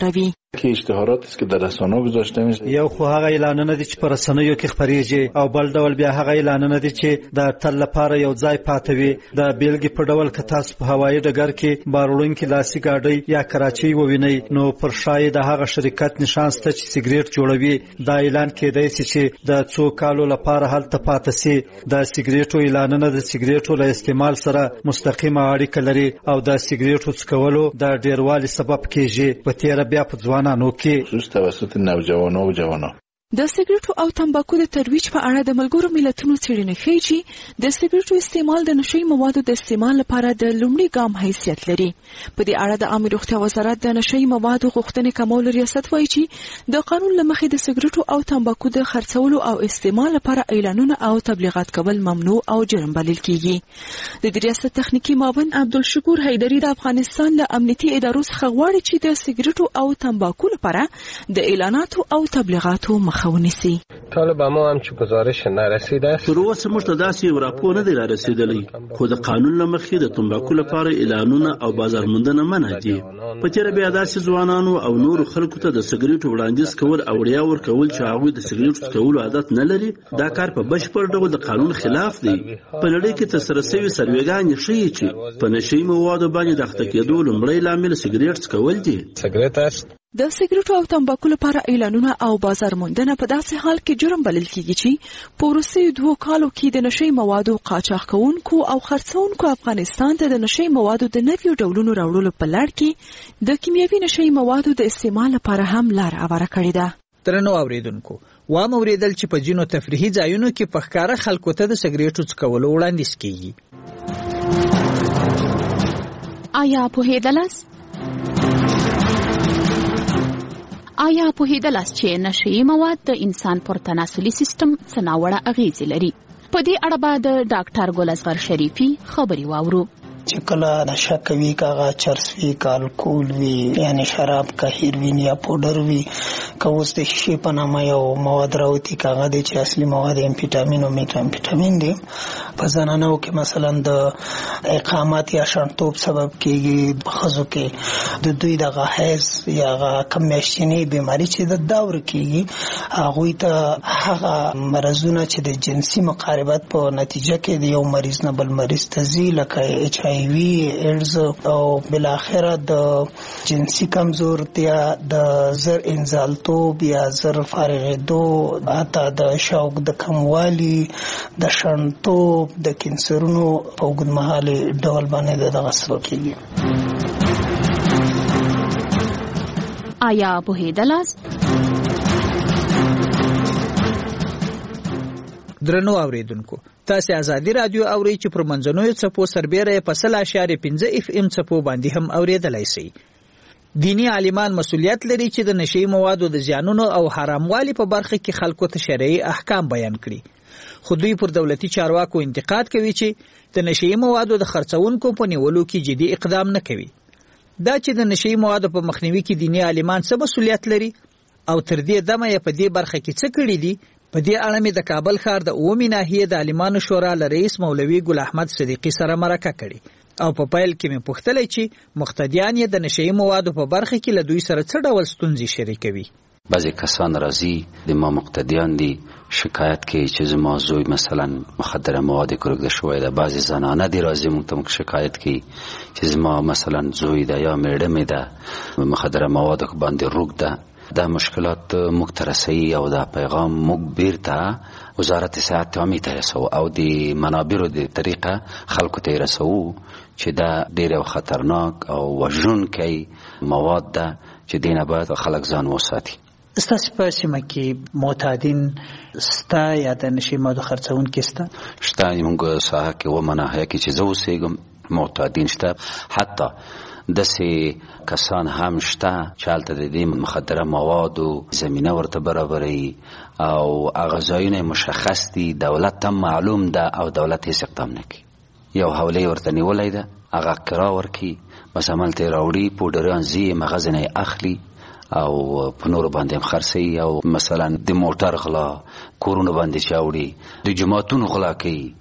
که اشتهارات است که در رسانه‌ها گذاشته میشه. یو خو هغه اعلانونه دي چې پر رسنیو کې خبريږي او بل ډول بیا هغه اعلانونه دي چې د تل لپاره یو ځای پاتوي. د بیلګې په ډول که تاسو په هوایي ډګر کې باروړونکي لاسي ګاډي یا کراچۍ ووینئ نو پر شای د هغه شرکت نشان شته چې سیګریټ جوړوي. دا اعلان کېدای شي چې د څو کالو لپاره هلته پاتې سي. د سیګریټو اعلانونه د سیګریټو له استعمال سره مستقیمه اړیکه لري او د سیګریټو څکولو د ډیروالي سبب کېږي. په تیره بیا په ځوانانو کې خصوص توسط نوجوانو او جوانانو. د سیګریټو او تمباکو د ترویج په اړه د ملګرو ملتونو څېړنې ښیي چې د سیګریټو استعمال د نشهیي موادو د استعمال لپاره د لومړي ګام حیثیت لري. په دې اړه د عامه روغتیا وزارت د نشهیي موادو غوښتنې کمولو ریاست وایي چې د قانون له مخې د سیګریټو او تمباکو د خرڅولو او استعمال لپاره اعلانونه او تبلیغات کول ممنوع او جرم بلل کیږي. د دې ریاست تخنیکی معاون عبدالشکور حیدری د افغانستان له امنیتي ادارو څخه غواړي چې د سیګریټو او تمباکو لپاره د اعلاناتو او تبلیغاتو خونیسی. طالب ما هم چې گزارش نرسیده است. تر اوسه موږ ته داسې یو راپور نه دی رارسیدلی خو د قانون له مخې د تمباکو لپاره اعلانونه او بازار موندنه منع دي. په تیر بیا داسې ځوانانو او نور خلکو ته د سیګریټو وړاندیز کول او وړیا ورکول چې هغوی د سیګریټو څکولو عادت نه لري دا کار په بشپړ ډول د قانون خلاف دی. په نړۍ کې ترسره شوي سروېګانې ښیي چې په نشهیي موادو باندې د اخته کېدو لومړی لامل سیګریټ څکول دي. سیګریټ است. د سیګریټو او تمباکو لپاره اعلانونه او بازار موندنه په داسې حال کې جرم بلل کیږي چې په وروستیو دوو کالو کې د نشهیي موادو قاچاق کوونکو او خرڅوونکو افغانستان ته د نشهیي موادو د نویو ډولونو راوړلو په لړ کې د کیمیاوي نشهیي موادو د استعمال لپاره هم لار هواره کړې ده. درنو اوریدونکو وام اوریدل چې په جنو تفریحي ځایونو کې په ښکاره خلکو ته د سیګریټو څکولو وړاندیز کیږي. آیا پوهېدلاست آیا پوهېدلاست چې نشهیي مواد د انسان پر تناسلي سیستم څه ناوړه اغېزې لري؟ په دې اړه به د ډاکټر ګل اصغر شریفي خبرې واورو. چې کله نشه کوي کاغه چرس وی کالکول وی یعنی شراب کا هیروین یا پودر وی که اوس د شی په نامه یو مواد راوتی کاغه د چې اصلي مواد امفیټامین او میتامفیټامین دي. په زنانو کې مثلا د اقامت یا شنتوب سبب کېږي. په ښځو کې د دوی د غهیز یا کم میاشتنی بیماری چې د دور کېږي هغوی ته هغه مرزونه چې د جنسي مقاربت په نتیجه کې د یو مریض نه بل مریض ته ځي لکه اچ آی وی ایډز او بالاخره د جنسي کمزورتیا د زر انزالتوب یا زر فارغېدو حتی د شوق د کموالي د شنتوب د کینسرونو په اوږدمهالي ډول باندې دغه سبب کېږي. آیا پوهېدلاست؟ درنو اوریدونکو تاسو ازادي رادیو اورئ چې پر منځنوي څپو سربېره په سل اشاریه پنځه اف ام څپو باندې هم اوریدلای شئ. دینی عالمان مسؤلیت لري چې د نشهیي موادو د زیانونو او حراموالي په برخه کې خلکو ته شرعي احکام بیان کړي. خو دوی پر دولتي چارواکو انتقاد کوي چې د نشهیي موادو د خرڅونکو په نیولو کې جدي اقدام نه کوي. دا چې د نشهیي موادو په مخنیوي کې دینی عالمان څه مسؤلیت لري او تر دې دمه یې په دې برخه کې څه کړي دي، په دې اړه مې د کابل ښار د اومې ناحیې د عالمانو شورا له رئیس مولوي ګل احمد صدیقي سره مرکه کړې او په پیل کې مې پوښتلی چې مقتدیان یې د نشهیي موادو په برخه کې له دوی سره څه ډول ستونزې شریکوي. بعضی کسان راځي د ما مقتدیان دي شکایت کوي چې زما زوی مثلا مخدره مواد کارګر شوی ده. بعضی زنانه دي راځي موږ ته شکایت کوي چې زما مثلا زوی ده یا میړه مې ده مخدره مواد باندې روږ ده. دا مشکلات موږ ته رسوي او دا پیغام موږ بیرته وزارت صحت ته هم رسوو او د منابرو د طریقه خلکو ته رسوو چې دا ډېر خطرناک او وژونکی مواد ده چې دینه باید خلک ځان وساتي. ستاسو په سیمه کې معتادین ستا یا د نشهیي موادو خرڅونکي سته؟ شته. موږ ساحه کې و مناحیه کې چې زه اوسېږم معتادین شته. حتی داسې کسان هم شته چې هلته د دې مخدره موادو زمینه ورته برابروي او هغه ځایونه مشخص دي، دولت هم معلوم ده او دولت هیڅ اقدام نه کوي. یو حوله ورته نیولی ده هغه کرا ورکي بس هملته یې راوړي پوډران ځي مغز نه یې اخلي او په نورو باندې هم خرڅوي او مثلا د موټر غلا کورونو باندې چې اوړي د جوماتونو غلا کوي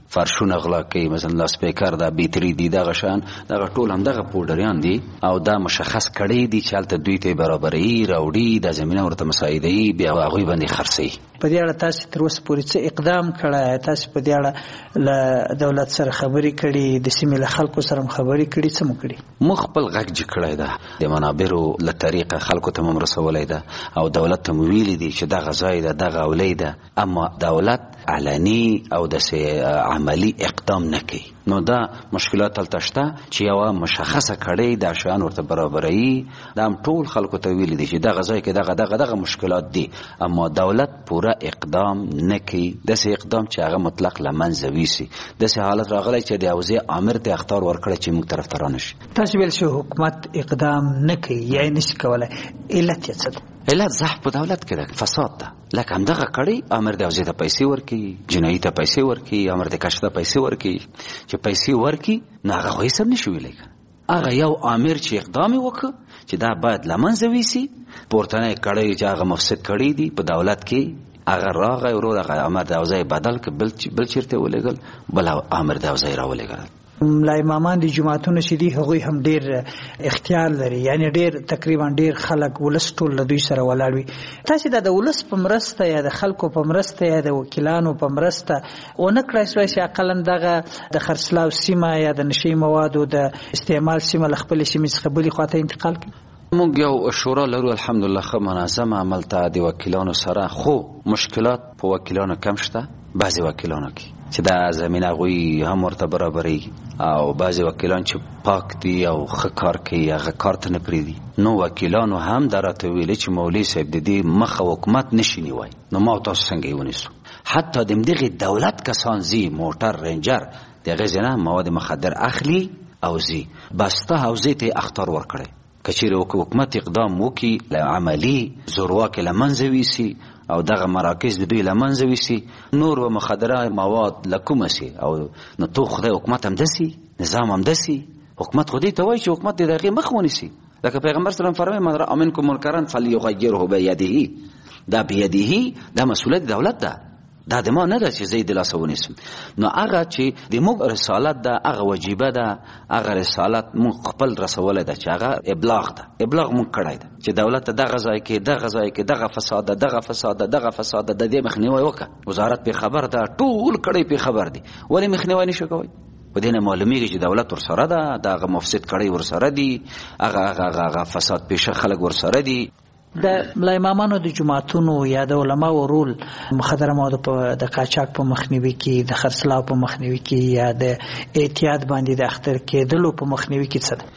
فرشونه غلا کوي، مثلا لاسپیکر دا بیتری دي، دغه شان دغه ټول هم دغه پوډریان دي او دا مشخص کړي دي چې هلته دوی ته برابري راوړي، د زمینه ورته مساعدوي، بیا هغوی باندې خرڅوي. په دې اړه تاسو تر اوسه پورې څه اقدام کړی؟ تاسو په دې اړه له دولت سره خبرې کړي، د سیمې له خلکو سره هم خبرې کړي، څه مو کړي؟ موږ خپل غږ جګ کړی ده، د منابرو له طریقه خلکو ته مو رسولی ده او دولت ته مو ویلي دي چې دغه ځای ده، دغه اولی ده، اما دولت علني او داسې عملي اقدام نه کوي. نو دا مشکلات هلته شته چې یوه مشخصه کړۍ دا شیان ورته برابروي، دا هم ټول خلکو ته ویلي دي چې دغه ځای کې دغه دغه دغه مشکلات دي، اما دولت پوره اقدام نه کوي. داسې اقدام چې هغه مطلق له منځه ویسي. داسې حالت راغلی چې د یو ځای امر ته اخطار ورکړی چې موږ طرفداران نشي. تاسو ویل چې حکومت اقدام نه کوي یا نشي کولی، علت یې څه ده؟ علت ضعف په دولت کې ده، فساد ده. لکه همدغه کړی امر د یو ځای ته پیسې ورکوي، جنایي ته پیسې ورکوي، امر د کشف ته پیسې ورکوي، چې پیسې ورکوي نو هغه خو هېڅ هم نشي ویلی. هغه یو امر چې اقدام یې وکړه چې دا باید له منځه ویسي، پورتنی کړی چې هغه مفسد کړی دي په دولت کې، هغه راغی ورو هغه امر د یو ځای بدل که بل چېرته ولېږل، بل امر د یو ځای راولېږل. ملا امامان د جماعتونو چې دي هغوی هم ډیر اختیار لري، یعنی ډیر تقریبا ډیر خلک ولس ټول له دوی سره ولاړ وي. تاسو د ولس په مرسته یا د خلکو په مرسته یا د وکیلانو په مرسته ونه کړای شوی چې اقلا دغه د خرڅلاو سیمه یا د نشي موادو د استعمال سیمه له خپلې سیمې څخه بلې خواته انتقال کړي؟ موږ یو شورا لرو الحمدلله ښه منظم عمل ته د وکیلانو سره، خو مشکلات په وکیلانو کم شته. بعضې وکیلانو کې چې دا زمینه هغوی هم ورته برابرېږي او بعضې وکیلان چې پاک دي او ښه کار کوي هغه کار ته نه پرېږدي. نو وکیلانو هم دا راته ویلي چې مولوي صاحب د دې مخه حکومت نشي نیوی. نو ما تاسو څنګه یې ونیسو؟ حتی د همدغې دولت کسان ځي، موټر رینجر د هغې ځای نه مواد مخدر اخلي او ځي، بسته حوزې ته یې اخطار ورکړی. که چیرې حکومت اقدام وکړي عملي زورواکې له منځه ویسي او دغه مراکز د دوی له منځه ویسي، نور به مخدره مواد له کومه سي. او نو تو خدای حکومت هم داسې، نظام هم داسې، حکومت خو دې ته وایي چې حکومت د هغې مخ ونیسي. لکه پیغمبر صلی الله علیه وسلم فرمایي من رأى منکم منکرا فلیغیره بیده، دا بیده دا مسؤلیت دولت ده، دا د ما نه ده چې زه یې د لاسه ونیسم. نو هغه چې د موږ رسالت ده، هغه وجیبه ده، هغه رسالت موږ خپل رسولی ده چې هغه ابلاغ ده، ابلاغ موږ کړی ده چې دولت ته دغه ځای کې دغه ځای کې دغه فساد ده، دغه فساد ده، دغه فساد ده، د دې مخنیوی وکړه. وزارت پې خبر ده، ټول کړی پې خبر دي، ولې مخنیوی نشي کوی؟ په دې نه معلومیږي چې دولت ورسره ده، دغه مفسد کړی ورسره دي، هغه هغه هغه فساد پیشه خلک ورسره دي. د ملا امامانو د جماعتونو یا د علماو رول مخدره موادو په د قاچاق په مخنیوي کې، د خرڅلاو په مخنیوي کې یا د اعتیاد باندې د اخطر کېدلو په مخنیوي کې څه ده؟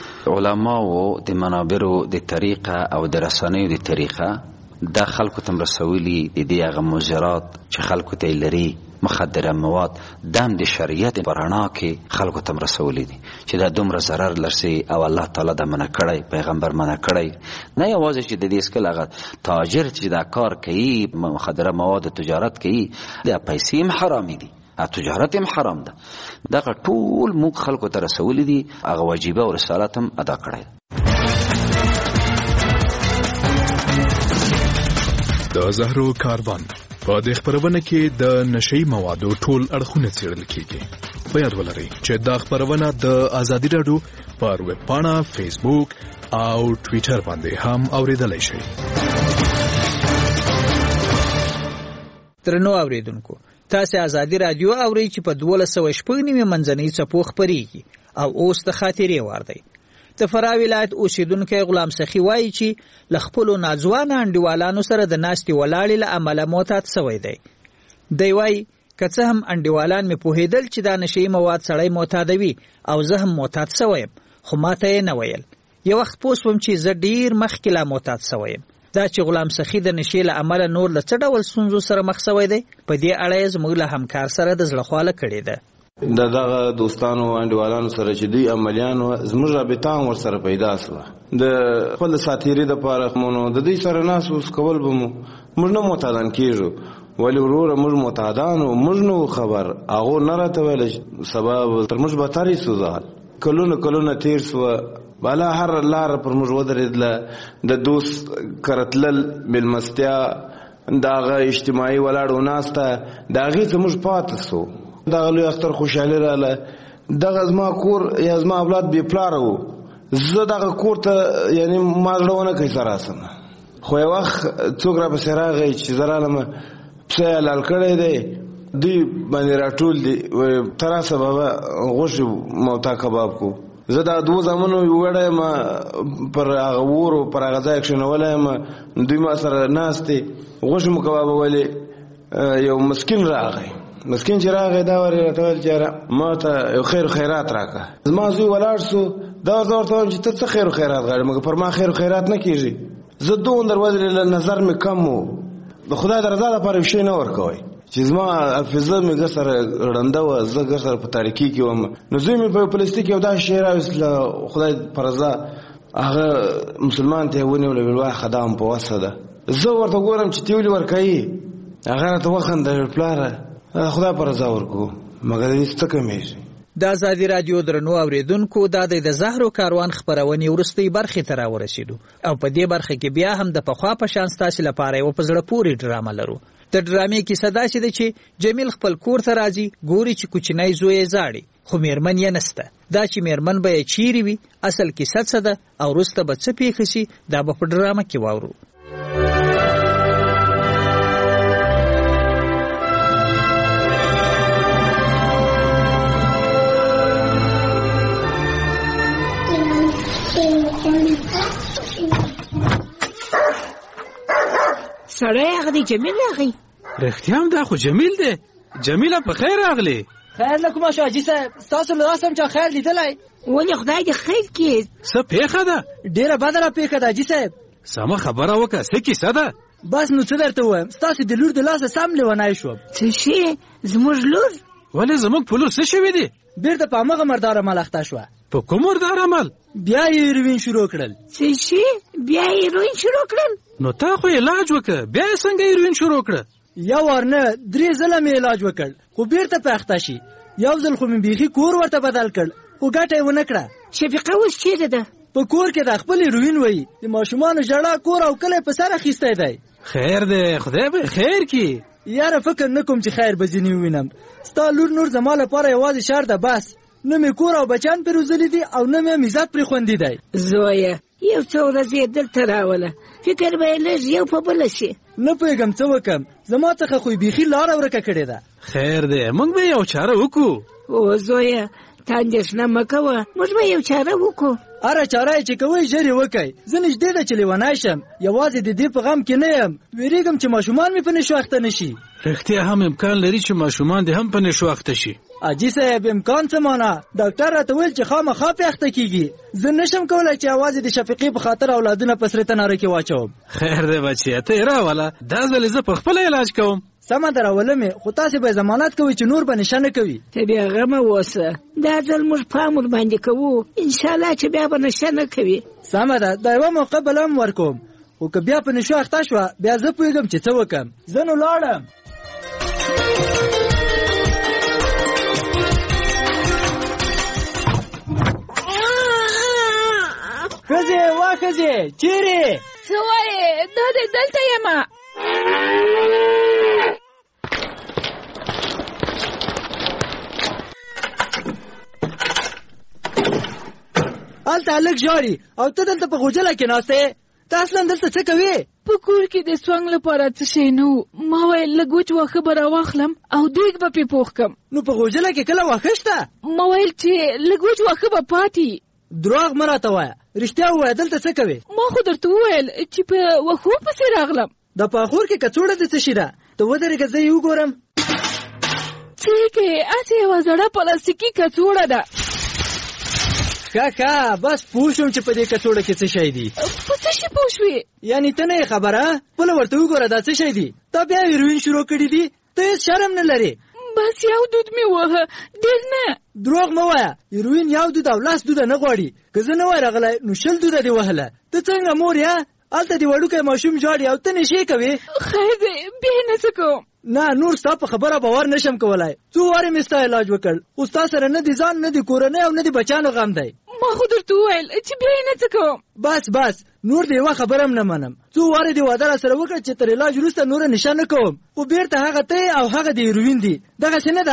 علماو د منابرو د طریقه او د رسنیو د طریقه د خلکو ته رسولي د دې هغه مضرات چې خلکو ته لري مخدره مواد دم د شریعت په رڼا کې خلکو ته رسولي دي چې دا دومره ضرر لرسي او الله تعالی دا منع کړی، پیغمبر منع کړی. نه یوازې چې د دې اسکل هغه تاجر چې دا کار کوي مخدره مواد تجارت کوي دا پیسې هم حرامي دي، تجارت هم حرام ده. دغه ټول موږ خلکو ته رسولي دي، هغه واجبه او رسالت هم ادا کړی. د زهرو کاروان په دې خبرونه کې د نشئی موادو ټول اړخونه څېړل کیږي. په یاد ولرئ چې دا خبرونه د ازادي راډیو پر ویب پاڼه، فیسبوک او ټویټر باندې هم اوریدلای شئ. درنو اوریدونکو، تاسو ازادي راډیو اورئ چې په دولس سوه شپږ نیمه منځنۍ څپو خپرېږي او اوس د خاطرې وار دی. د فراه ولایت اوسیدونکی غلام سخي وایي چې له خپلو ناځوانه انډیوالانو سره د ناستې ولاړې له امله معتاد سوی دی. دی وایي که څه هم انډیوالان مې پوهېدل چې دا نشهیي مواد سړی معتادوي او زه هم معتاد سوی یم، خو ما ته یې نه ویل. یو وخت پوه سوم چې زه ډېر مخکې لا معتاد سوی یم. دا چې غلام سخي د نشې له امله نور له څه ډول ستونزو سره مخ سوی دی، په دې اړه یې زموږ له همکار سره د زړه خواله کړې ده. د دغه دوستانو انډیوالانو سره چې دوی عملیانو زموږ رابطه هم ورسره پیدا سوه. د خپل ساتیري دپاره مونو د دوی سره ناست اوس کول به مو موږ نه معتادان کېږو، ولې وروره موږ معتادان وو، موږ نه وو خبر، هغو نه راته ویله سبا تر موږ بدتر یې سوځال. کلونه کلونه تېر سوه، بالا هر لاره پر موږ ودرېدله. د دوست کره تلل، مېلمستیا، د هغه اجتماعي ولاړ و ناسته، د هغې څه موږ پاتې سو. دغه لوی اختر خوشحالي رااله. دغه زما کور یا زما اولاد بې پلاره وو، زه دغه کور ته یعنې ما زړه ونه کوي څه راسم. خو یو وخت څوک راپسې راغی چې زه رالم پسه یې حلال کړی دی، دوی باندې راټول دي، ته راسه بابا غوښې موتا کباب کو. زه دا دوه زامنو وګړی یم پر هغه ورو پر هغه ځای کښېنولی یم، دوی ما سره ناست دي غوښې مو کبابولې. یو مسکین راغی، مسکین چې راغی دا ور یې راته ویل چې یاره ما ته یو خیر خیرات راکړه. زما زوی ولاړ سو، دا زه ورته وایم چې ته څه خیر خیرات غواړې، مګر پر ما خیر خیرات نه کېږي. زه دومره وزر نظر مې کم و، د خدای د رضا لپاره یو شی نه ورکوئ چې زما حافظه مې ګر سره ړنده وه، زه ګر سره په تاریکي کې وم. نو زوی مې په پلاستیک یو داسې شی راویست له خدای په رضا، هغه مسلمان ته یې ونیوله، ویل وایه ښه دا هم په وسه ده. زه ورته ګورم چې ته ولې ورکوي، هغه راته وخندل پلاره خدای په رضا ورکو، مګر دې څه کمیږي. د ازادي رادیو درنو اوریدونکو دا د زهرو کاروان خبرونې وروستۍ برخې ته راورسېدو، او په دې برخه کې بیا هم د پخوا په شان ستاسې لپاره یوه په زړه پورې ډرامه لرو. د ډرامې کیسه داسې ده چې جمیل خپل کور ته راځي، ګوري چې کوچنی زوی یې زاړي، خو میرمن یې نسته. دا چې میرمن به یې چیرې وي، اصل کیسه څه ده او وروسته به څه پېښه شي، دا به په ډرامه کې واورو. سړی هغه دی جمیل راغی. رښتیا هم دا خو جمیل دی. جمیله په خیر راغلی. خیر نه کومه شو حاجي صاحب، ستاسو له لاسه هم چا خیر لیدلی؟ ولې خدای دې خیر کړي. څه پېښه ده؟ ډېره بده را پېښه ده حاجي صاحب. سمه خبره وکړه، څه کیسه ده؟ بس نو څه درته ووایم، ستاسو د لور د لاسه سم لیونی شوم. څه شي؟ زموږ لور؟ ولې زموږ په لور څه شوي دي؟ بېرته په همغه مردار عمل اخته شوه. په کوم مردار عمل؟ بیا یې هیروین شروع کړل. څه شي؟ بیا یې هیروین شروع کړل؟ نو تا خو علاج وکړه، بیا یې څنګه هیروین شروع کړه؟ یو وار نه درې ځله مې علاج وکړ، خو بېرته په اخته شي. یو ځل خو مې بیخي کور ورته بدل کړ، خو ګټه یې ونه کړه. شفیقه اوس چیرې ده؟ په کور کې د خپل هیروین وایي، د ماشومانو ژړا کور او کلی په سر اخیستی دی. خیر دی، خدای به خیر کړي. یاره فکر نه کوم چې خیر به ځینې ووینم. ستا لور نور زما لپاره یوازې شر ده بس. نه مې کور او بچیان پرې روزلي دي او نه مې عزت پرې خوندي دی. زویه یو څو ورځې دلته راوله، فکر به یې لږ یو په بله شي. نه پوهېږم څه وکړم، زما څخه خو یې بیخي لاره ورکه کړې ده. خیر دی، موږ به یو چاره وکړو. او زویه ته اندېښنه مه کوه، موږ به یو چاره وکړو. هره چاره یې چې کوئ ژر یې وکئ. زه نږدې ده چې لیونی شم، یوازې د دې په غم کې نه یم، ویرېږم چې ماشومان مې په نشو اخته نه شي. رښتیا هم امکان لري چې ماشومان دې هم په نشو اخته شي. حاجي صاحب امکان څه معنا؟ ډاکټر راته ویل چې خامخا پې اخته کېږي. زه نشم کولی چې یوازې د شفیقې په خاطر اولادونه په سرې تناره کې واچوم. خیر دی بچیه، ته یې راوله، دا ځل زه په خپله علاج کوم. سمه ده راوله مې، خو تاسې به ضمانت کوئ چې نور به نشه نه کوي. ته بیا غمه اوسه، دا ځل موږ پام ورباندې کوو، انشاءالله چې بیا به نشه نه کوي. سمه ده، دا یوه موقع بله هم ورکوم، خو که بیا په نشو اخته شوه بیا زه پوهېږم چې څه وکړم. زه نو لاړم. ښځې وا ښځې چیرې؟ څه وایې؟ دا دی دلته یمه. هلته هلک ژاړي او ته دلته په غوجله کې ناسته یې. ته اصلا دلته څه کوې؟ په کور کې د سونګ لپاره څه شی نه و، ما ویل لږ وچ واښه به راواخلم او دیګ به پې پوخ کړم. نو په غوجله کې کله واښه شته؟ ما ویل چې لږ وچ واښه به پاتې. دروغ مه راته وایه، رښتیا ووایه دلته څه کوې؟ ما خو درته وویل چې په واښو پسې راغلم. د پاخور کې کڅوړه د څه شي ده؟ ته ودرېږه زه یې وګورم. څه یې کوې؟ هسې یوه زړه پلاستیکي کڅوړه ده. ښه ښه بس پوه شوم چې په دې کڅوړه کې څه شی دي. په څه شي پوه شوې؟ یعنې ته نه یې خبره؟ خپله ورته وګوره دا څه شی دي. تا بیا هیروین شروع کړي دي، ته هېڅ شرم نه لرې. بس یو دود مې وهه، ډېر نه. دروغ مه وایه، هیروین یو دود او لاس دوده نه غواړي. که زه نه وای راغلی نو شل دوده دې وهله. ته څنګه مور یې؟ هلته دې وړوکی ماشوم ژاړي او ته نشې کوې. خیر دی، بیا یې نه څه کوم. نه نور ستا په خبره باور نشم کولی. څو وارې مې ستا علاج وکړ، خو ستا سره نه د ځان نه د کورنۍ او نه د بچیانو غم دی. ما خو درته وویل چې بیا یې نه څه کوم. بس بس نور د یوه خبره هم نه منم. څو وارې دې واده راسره وکړه چې تر علاج وروسته نوره نشه نه کوم، خو بېرته هغه ته او هغه د هیروین دي. دغسې نه ده؟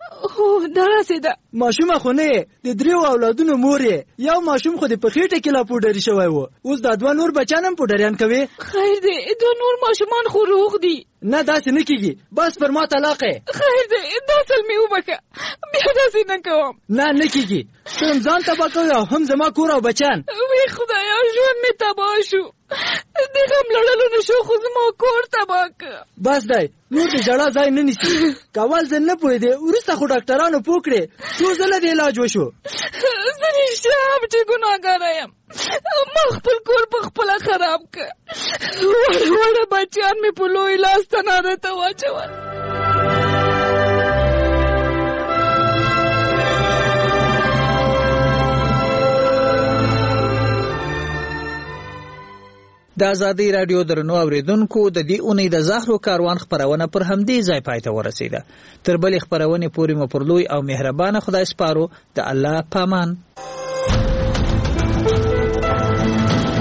هو داسې ده. ماشومه خو نه د دریو اولادونو مور یې. یو ماشوم خو د په خېټه کې لا پوډري شوی و، اوس دا دوه نور بچان هم پوډریان کوي. خیر دی دوه نور ماشومان خو روغ دي. نه داسې نه کېږي، بس پر ما طلاق یې. خیر دی دا ځل مې وبښه، بیا داسې نه کوم. نه نه کېږي، ته هم ځان تباه کوې او هم زما کور او بچان. وی خدایا ژوند مې تباه شو، د غم لړلو نه شو خو زما کور تباه که. بس دی نور د ژړا ځای نه نیسي. که اول ځل نه پوهېدې وروسته خو ډاکټرانو پوه کړې، څو ځله د علاج وشو. زه رښتیا هم چې ګناهګاره یم، ما خپل کور په خپله خراب که. وړه وړه بچیان مې په لوی لاس تناره ته واچول. د ازادي رادیو درنو اوریدونکو د دې اونۍ د زهرو کاروان خبرونه پر همدې ځای پای ته ورسیده. تر بلې خبرونې پورې مو پر لوی او مهربانه خدای سپارو. د الله پامان.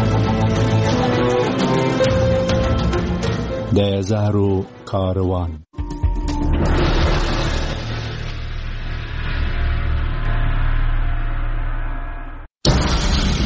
د زهرو کاروان.